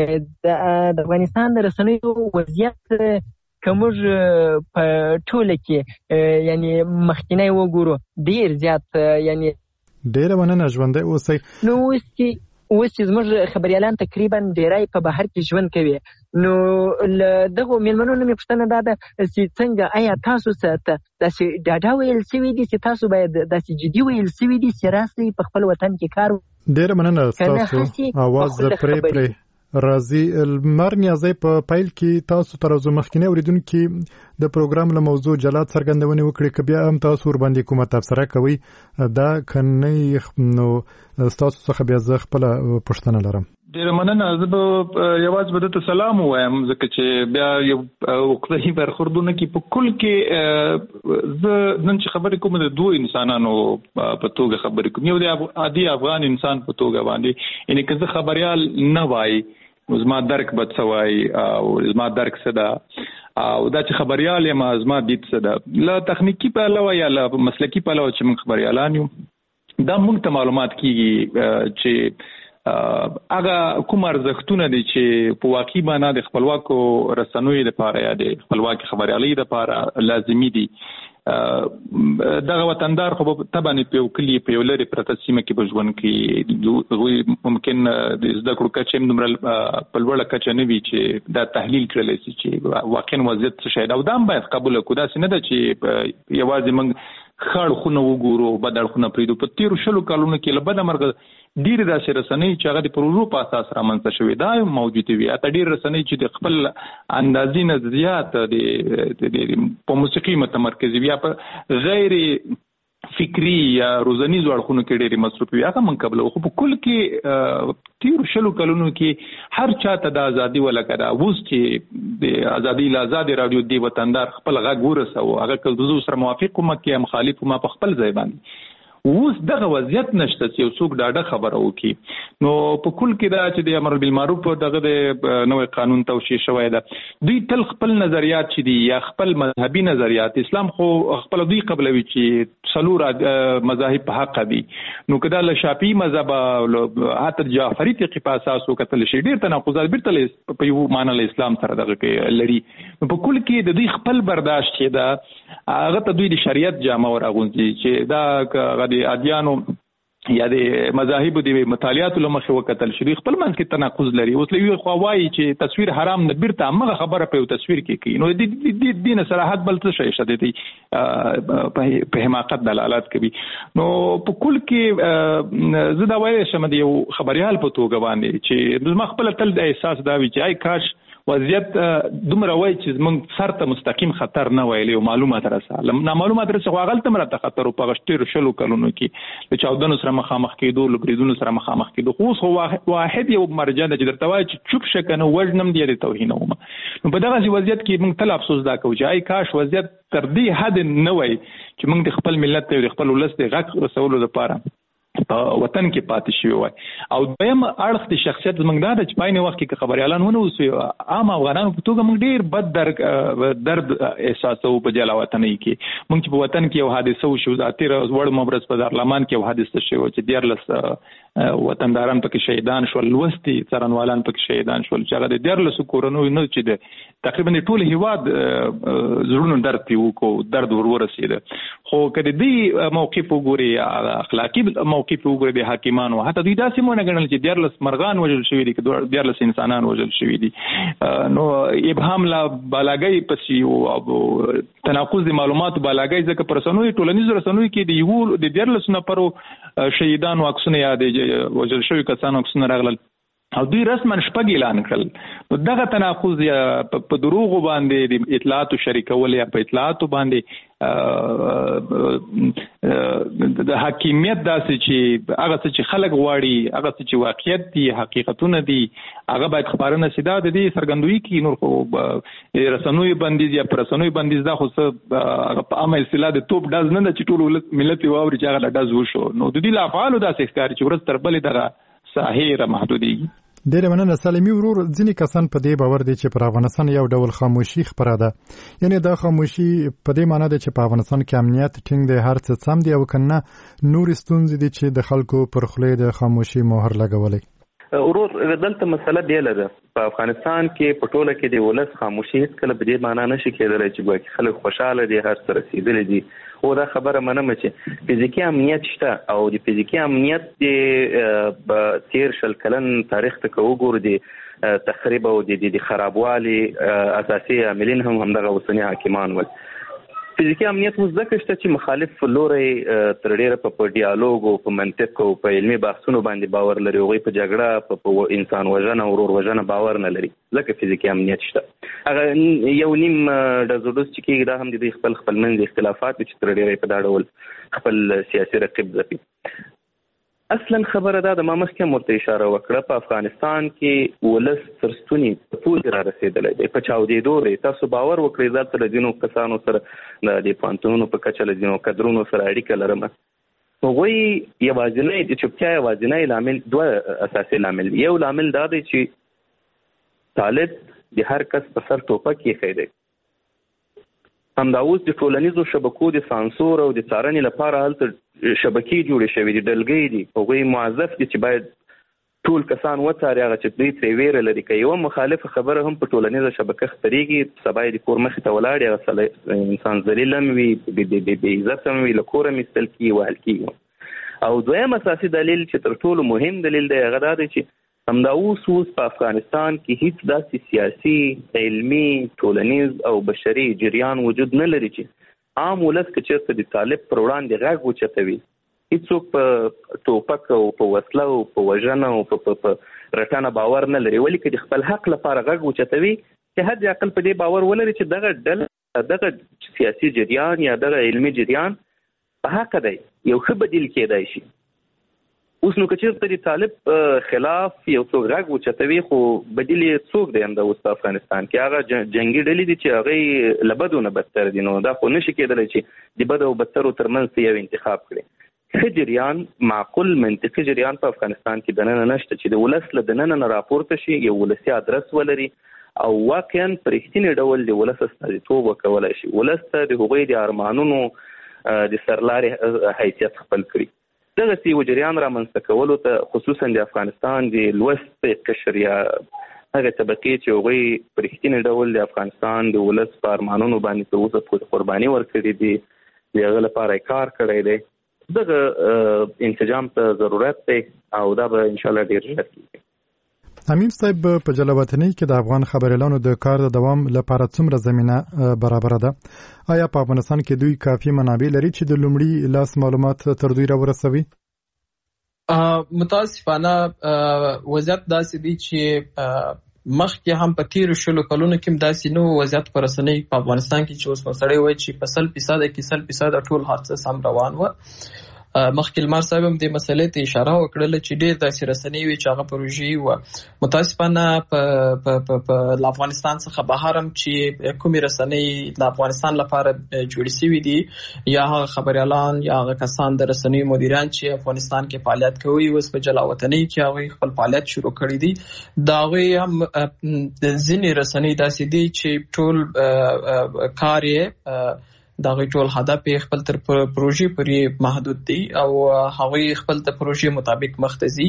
د افغانستان د رسنیو وضعیت که موږ په ټوله کې یعنی مخکینی وګورو ډیر زیات یعنی ډیره مننه ژوندی اوسئ. نو اوس چې زموږ خبریالان تقریبا ډیری په بهر کې ژوند کوي. نو له دغو مېلمنو نه مې پوښتنه دا ده چې څنګه آیا تاسو ته داسې ډاډه ویل سوي دي چې تاسو باید داسې جدي ویل سوي دي چې راسئ په خپل وطن کې کار. ډیره مننه تاسو اواز پرې راځي. المر نیازی په پیل کې تاسو تر اوسه مخکینی اوریدونکو د پروګرام له موضوع جلا څرګندونه وکړي که بیا هم تاسو ور باندې کومه تبصره کوي دا کنه نو تاسو څخه بیا زه خپل پوښتنه لرم. ډیر مننه. زه به یوازې به ته سلام وایم ځکه چې بیا یو وقفه برخوردونه کې په کل کې زه نن چې خبرې کوم د دوه انسانانو په توګه خبرې کوم. یو د عادي افغان انسان په توګه باندې یعنی که زه خبريال نه وای زما درک بد سوای او زما درک څه ده او دا چې خبريال یم زما دید څه ده. له تخنیکی په علاوه یا له مسلکی په علاوه چې موږ خبريالان یو دا موږ ته معلومات کیږي چې هغه کوم ارزښتونه دي چې په واقعي معنا د خپلواکو رسنوي لپاره یا د خپلواکي خبريالۍ لپاره لازمي دي. دغه وطندار خو طبعا په کلی په لری پرته سیمه کې بژوند کې ممکن د زده کړو کچې موږ په لوړه کچه نه وی چې دا تحلیل کړل شي چې واقعا وضعیت څه شي دا ودام باید قبول کړو. دا څنګه ده چې یوازې موږ خړ خونه وګورو بدل خونه پریدو. په 13 کالونو کې لبد مرګ ډیر داسې رسنۍ چې هغه د پروژو په اساس رامنځته شوې دا موجوده وي. اته ډیر رسنۍ چې د خپل اندازې نه زیات د په موسیقي متمرکز وي یا په غیر فکری یا روزنی ځوړخونو کې ډېری مصرف وي. هغه من قبل خو په کل کې 13 کلونو کې هر چاته د ازادي ولکه دا ووس چې د ازادي آزاد رادیو دی وطندار خپل غږ ورسو هغه کله سره موافق کوم کې مخالف ما په خپل ځای باندې اوس دغه وضعیت نشته چې یو څوک ډاډه خبره وکړي. نو په کل کې دا چې د امر بالمعروف دغه د نوې قانون توشیح شوی ده دوی تل خپل نظریات چې دي یا خپل مذهبي نظریات اسلام خو خپل دوی قبلوي چې څلور مذاهب په حق دي. نو کدا له شافعي مذهب حتی جعفری ته په اساس وکتل شي ډیر تناقضات بیرته په یو معنی له اسلام سره دغه کې لري. نو په کل کې د دوی خپل برداشت چې دا هغه ته دوی د شریعت جامه ورغونځي چې دا د ادیانو یا د مذاهب د مطالعات لمخه وکتل شي خپل منځ کې تناقض لري. اوس لوي خوایي چې تصویر حرام نه بیرته هغه خبره په تصویر کې کوي. نو د دین صراحت بل څه شي شديدي په حماقت دلالت کوي. نو په کل کې زه دا وایي چې مې یو خبريال په توګه باندې چې زما خپل تل د احساس دا وی چې کاش وضعیت دومره وای چې موږ سر ته مستقیم خطر نه وایلی او معلومات رساله نه معلومات رسه غلطه مرته خطر او په غشتیر شلو کلونو کې د 14 سره مخامخ کېدو لبریدونو سره مخامخ کېدو خو واحد یو مرجع د درته وای چې چوپ شکنه وژنم دی د توهین ومه. نو په دغه وضعیت کې موږ تل افسوس دا کوو چې کاش وضعیت تر دې حد نه وای چې موږ د خپل ملت ته خپل ولست غږ رسولو لپاره په وطن کې پاتې شوی وای. او دویم اړخ د شخصیت زمونږ دا چې پاینه وخت کې خبريالان ونه اوسي عام افغانانو په توګه موږ ډیر بد درد احساسو په جلا وطن کې. موږ چې په وطن کې یو حادثه وشو د اتیر وړ مبرز په دارلمان کې یو حادثه شوه چې دیارلس وطنداران پکې شهیدان شول لوستي څرنوالان پکې شهیدان شول چې هغه د دیارلس کورونو نه چې د تقریبا ټول هیواد زړونو درد پیوکو درد ورسید. خو کله دې موقف وګوري اخلاقی موقف وګوري د حاکمانو حتی دوی داسې مونږ غنل چې دیارلس مرغان وژل شوی دي چې دیارلس انسانان وژل شوی دي. نو ابهام لا بالاګي پسې او تناقض د معلوماتو بالاګي ځکه پرسنوي ټولنیز رسنوي کې د یو د دیارلس نفرو شهیدانو عکسونه یا د وژل شوی کسانو عکسونه راغلل او دوی رسما شپږ اعلان کړل. نو دغه تناقض یا په دروغ باندې د اطلاعاتو شریکول یا په اطلاعاتو باندې د حاکمیت داسې چې هغه څه چې خلک غواړي هغه څه چې واقعیت دي حقیقتونه دي هغه باید خبرونه سیده د دې سرګندوي کې. نور خو رسنوي بندیز یا رسنوي بندیز دا خو څه په عامه اصطلاح د توپ ډاز نه چې ټول ملت واوري چې هغه ډاز وشو. نو د دې لافعالو داسې ښکاري چې ورځ تر بلې دغه ساحه محدودي. ډېر مننه سالمي ورور. ځینې کسان په دې باور دي چې پر افغانستان یو ډول خاموشي خبره ده. یعنی دا خاموشي په دې معنی ده چې په افغانستان کې امنیت ټینګ دی هر څه سم دی او کنه نور ستونزې دي چې د خلکو پر خولې د خاموشي مهر لګولې. ورور دلته مسله دی لره په افغانستان کې په ټوله کې د ولس خاموشي کله په دې معنی نشي کېدلی چې ګویا خلک خوشاله دي هر څه رسیدلي دي. او دا خبره منم چې فزیکی امنیت شته او د فزیکی امنیت د تیر شل کلن تاریخ ته وګورو د تخریب او د خرابوالي اساسي عاملین هم دغه اوسنی حاکمان ول. فزیکی امنیت مو ځکه شته چې مخالف لوري تر ډیره په ډیالوګ او په منطق او په علمي بحثونو باندې باور لري او په جګړه په انسان وژنه او ورور وژنه باور نه لري. ځکه فزیکی امنیت شته. هغه یو نیم د زړه چې کې دا هم د خپل منځ اختلافات چې تر ډیره په دا ډول خپل سیاسي رقیب ځپي. اصلا خبره ده د ما مخکې مرته اشاره وکړه په افغانستان کې ولس ترستونی په پوز را رسیدلی دی په چاودېدو دی. تاسو باور وکړئ زه تر ځینو کسانو سره د پوهنتونونو په کچه له ځینو کدرونو سره اړیکه لرم. هغوی یوازینی د چوپتیا یوازینی لامل دوه اساسي لامل. یو لامل دا دی چې طالب د هر کس په سر ټوپک ایښی دی. همدا اوس د ټولنیزو شبکو د سانسور او د څارنې لپاره هلته شبکې جوړې شوې دي، ډلګۍ دي. هغوی موظف دي چې باید ټول کسان وڅاري هغه چې دوی ترې ویره لري. که یوه مخالفه خبره هم په ټولنیزه شبکه خپرېږي، سبا یې د کور مخې ته ولاړ هغه انسان ذلیل هم وي، بې عزت هم وي، له کوره هم ایستل کېږي، وهل کېږي. او دویم اساسي دلیل چې تر ټولو مهم دلیل دی هغه دا دی چې همدا اوس په افغانستان کې هیڅ داسې سیاسي، علمي، ټولنیز او بشري جریان وجود نه لري چې عام ولس که چېرته د طالب پر وړاندې غږ اوچتوي. هیڅوک په ټوپک او په وسله او په وژنه او په رټنه باور نه لري. ولې که د خپل حق لپاره غږ اوچتوي چې حد اقل په دې باور ولري چې دغه ډله، دغه سیاسي جریان یا دغه علمي جریان په حق دی، یو ښه بدیل کېدای شي. اوس نو که چېرته د طالب خلاف یو څوک غږ اوچتوي، خو بدیل یې څوک دی همدا اوس په افغانستان کې؟ هغه جنګي ډلې دي چې هغوی له بدو نه بدتر دي. نو دا خو نشي کېدلی چې د بدو او بدترو ترمنځ یو انتخاب کړي. ښه جریان، معقول منطقي جریان په افغانستان کې دننه نشته چې د ولس له دننه نه راپورته شي، یو ولسي ادرس ولري او واقعا په رښتینې ډول د ولس استازیتوب وکولی شي، ولس ته د هغوی د ارمانونو د سرلارې حیثیت خپل کړي. دغسې یو جریان رامنځته کولو ته خصوصا د افغانستان د لوست قشر یا هغه طبقې چې هغوی په رښتینې ډول د افغانستان د ولس په ارمانونو باندې تر اوسه پورې قرباني ورکړي دي، د هغه لپاره یې کار کړی دی، دغه انسجام ته ضرورت دی او دا به انشاءالله ډېر ژر کېږي. امین صاحب، په جلاوطنۍ کې د افغان خبریالانو د کار د دوام لپاره څومره زمینه برابره ده؟ آیا په افغانستان کې دوی کافي منابع لري چې د لومړي لاس معلومات تر دوی راورسوي؟ متاسفانه وضعیت داسې دی چې مخکې هم په تیرو 20 کلونو کې داسې نو وضعیت په رسنۍ په افغانستان کې چې اوس سړی وایي چې په 100% کې 100% ټول هر څه سم روان و. مخکې لمر صاحب هم دې مسلې ته اشاره وکړله چې ډېر داسې رسنۍ وي چې هغه پروژې وه. متاسفانه په افغانستان څخه بهر هم چې کومې رسنۍ د افغانستان لپاره جوړې شوي دي یا هغه خبریالان یا هغه کسان د رسنیو مدیران چې افغانستان کې فعالیت کوي، اوس په جلاوطنۍ کې هغوی خپل فعالیت شروع کړی دي. د هغوی هم ځینې رسنۍ داسې دي چې ټول کار یې دا غي ټول هدف خپل تر پروژې پورې محدود دي او هغوی خپل د پروژې مطابق مختزي.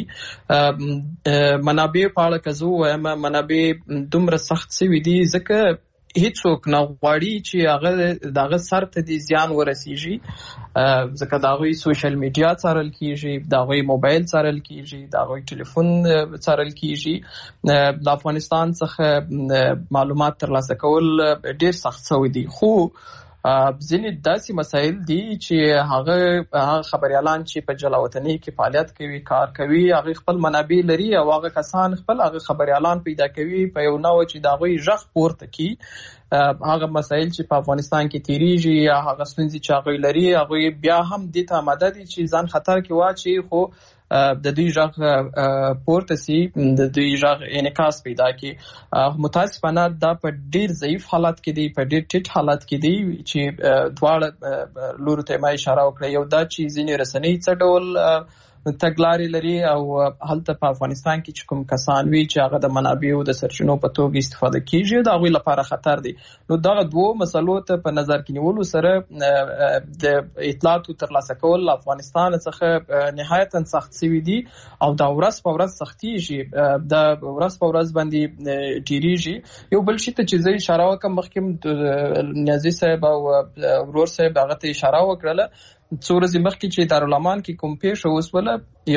منابع په اړه کزو وایم منابع دومره سخت سوي دي ځکه هیڅوک نه غواړي چې هغه دغه سر ته دي زیان ورسیږي، ځکه دا غوي سوشل میډیا څارل کیږي، دا غوي موبایل څارل کیږي، دا غوي ټلیفون څارل کیږي. د افغانستان څخه معلومات ترلاسه کول ډیر سخت شوی دي. خو ځینې داسې مسایل دي چې هغه خبریالان چې په جلاوطنۍ کې فعالیت کوي، کار کوي، هغه خپل منابع لري او هغه کسان خپل هغه خبریالان پیدا کوي په یو نوع چې د هغوی غږ پورته کړي. هغه مسایل چې په افغانستان کې تیریږي یا هغه ستونزې چې هغوی لري، هغوی بیا هم دې ته آماده دي چې ځان خطر کې واچي، خو د دوی غږ پورته سي، د دوی غږ انعکاس پیدا کړي. متاسفانه دا په ډیر ضعیف حالت کې دی، په ډیر ټیټ حالت کې دی چې دواړه لورو ته ما اشاره وکړه. یو دا چې ځینې رسنۍ څه ډول تګلارې لري او هلته په افغانستان کې چې کوم کسان وي چې هغه د منابعو د سرچینو په توګه استفاده کیږي، د هغوی لپاره خطر دی. نو دغه دوه مسلو ته په نظر کې نیولو سره د اطلاعاتو ترلاسه کول افغانستان څخه نهایتا سخت شوي دي او دا ورځ په ورځ سختیږي، دا ورځ په ورځ باندې ډیریږي. یو بل شي ته چې زه اشاره وکړم، مخکې نیازي صاحب او ورور صاحب هغه ته اشاره وکړله، څو ورځې مخکې چې دارالمان کې کوم پیښه وسوله،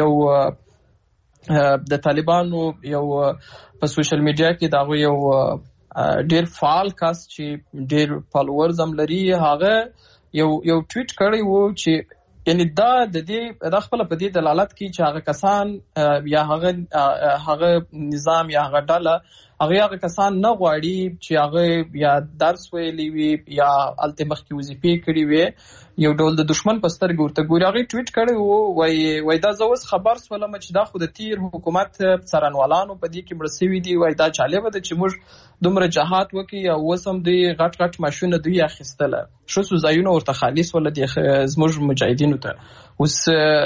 یو د طالبانو یو په سوشل میډیا کې دا یو ډیر فعال کس چې ډیر فالوورز هم لري، هغه یو ټویټ کړی وو چې یعنی دا خپل په دې دلالت کوي چې هغه کسان یا هغه نظام یا هغه ډله هغه کسان نه غواړي چې هغه یا درس ویلی وي یا الته مخکې وظیفې کړې وي، یو ډول د دشمن په سترګه ورته ګوري. هغه ټویټ کړی وو وای دا زه اوس خبر سولم چې دا خو د تیر حکومت څارنوالانو په دې کې مړه شوي دي. وای دا جالبه ده چې موږ دومره جهاد وکړي او اوس هم دوی غټ ماشونه دوی اخیستله، ښه ځایونه ورته خالص ول دي زموږ مجاهدینو ته. اوس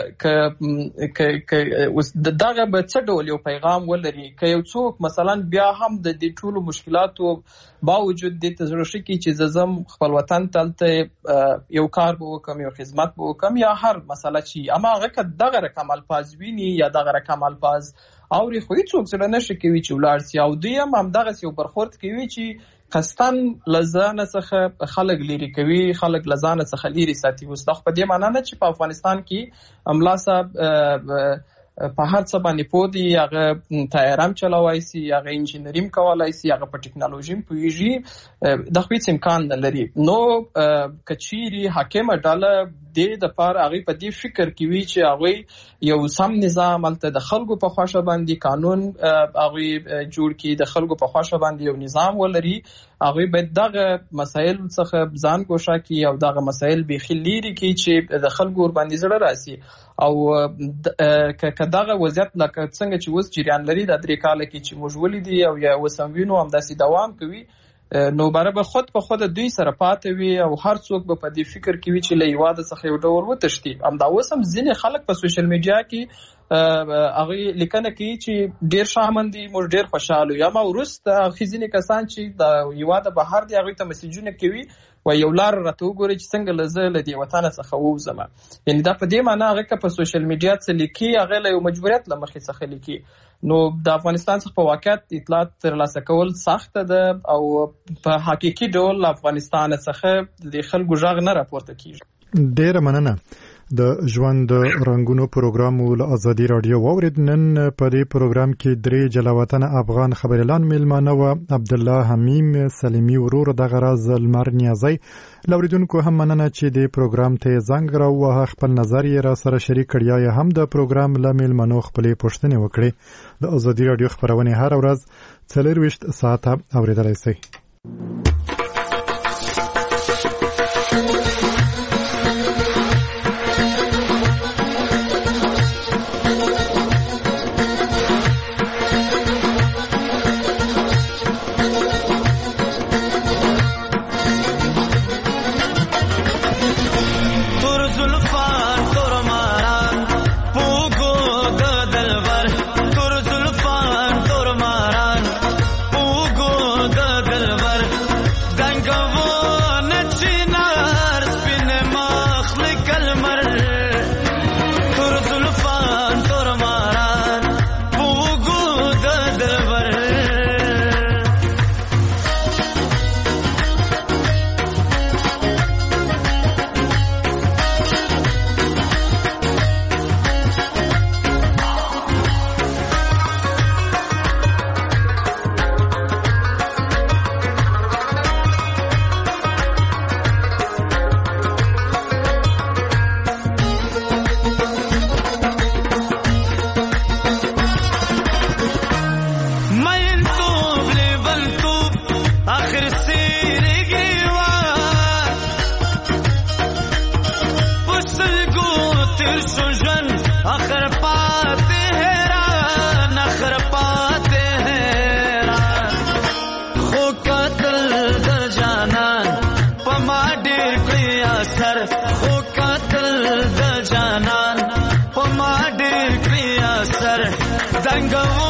اوس دغه به څه ډول یو پیغام ولري که یو څوک مثلا بیا هم د دې ټولو مشکلاتو باوجود دې ته زړه شي چې زم خپل وطن ته یو کار به وکم، یو خدمت به وکم، یا هر مسله چې اما هغه که دغه رقم الفاظ ویني یا دغه رقم الفاظ اوري، خو هیڅوک زړه نشي کوي چې ولاړ سي. او دوی هم دغسې یو برخورد کوي چې قصداً له ځانه څخه خلک لرې کوي، خلک له ځانه څخه لرې ساتي. اوس دا خو په دې معنا نه چې په افغانستان کې املا صاحب په هر څه باندې پوه دی، هغه طیاره هم چلولی سي، هغه انجینري هم کولی سي، هغه په ټکنالوژي هم پوهېږي، د خو هېڅ امکان نه لري. نو که چیرې حاکمه ډله دې دپاره هغوی په دې فکر کې وي چې هغوی یو سم نظام هلته د خلکو په خوښه باندې قانون هغوی جوړ کړي، د خلکو په خوښه باندې یو نظام ولري، هغوی باید دغه مسایل څخه ځان ګوښه کړي او دغه مسایل بیخي لیرې کړي چې د خلکو ورباندې زړه راسي. او که دغه وضعیت لکه څنګه چې اوس جریان لري د 3 کاله کې چې موږ ولیدي او یا اوس هم وینو همداسې دوام کوي، نو باره به خود په خود دوی سره پاتې وي او هر څوک به په دې فکر کې وي چې له هېواده څخه یو ډول وتښتي. همدا اوس هم ځینې خلک په سوشل میډیا کې هغوی لیکنه کوي چې ډېر شامن دي، موږ ډېر خوشحاله یو. اما وروسته هغې ځینې کسان چې د هېواده بهر دي هغوی ته مسیجونه کوي و یو لار راته وګورئ چې څنګه له زه له دې وطنه څخه ووځم. یعنې دا په دې معنا هغه که په سوشل میډیا څه لیکي هغه له یو مجبوریت له مخې څخه لیکي. نو د افغانستان څخه په واقعیت اطلاعات ترلاسه کول سخته ده او په حقیقي ډول افغانستان څخه د خلکو غږ نه راپورته کیږي. ډیره مننه. د ژوند رنگونو پروګرام ول ازادي رادیو واورید. نن په دې پروګرام کې 3 جلاوطن افغان خبريالان میلمانه و عبد الله حمیم سلیمی ورور د غراز المر نیازی. لوریدونکو هم مننه چې د پروګرام ته زنګ راو خپل نظر یې را سره شریک کړی یا هم د پروګرام له میلمنو خپل پوښتنې وکړي. د ازادي رادیو خبرونه هر ورځ 24 ساعته اوریدلای شئ. Go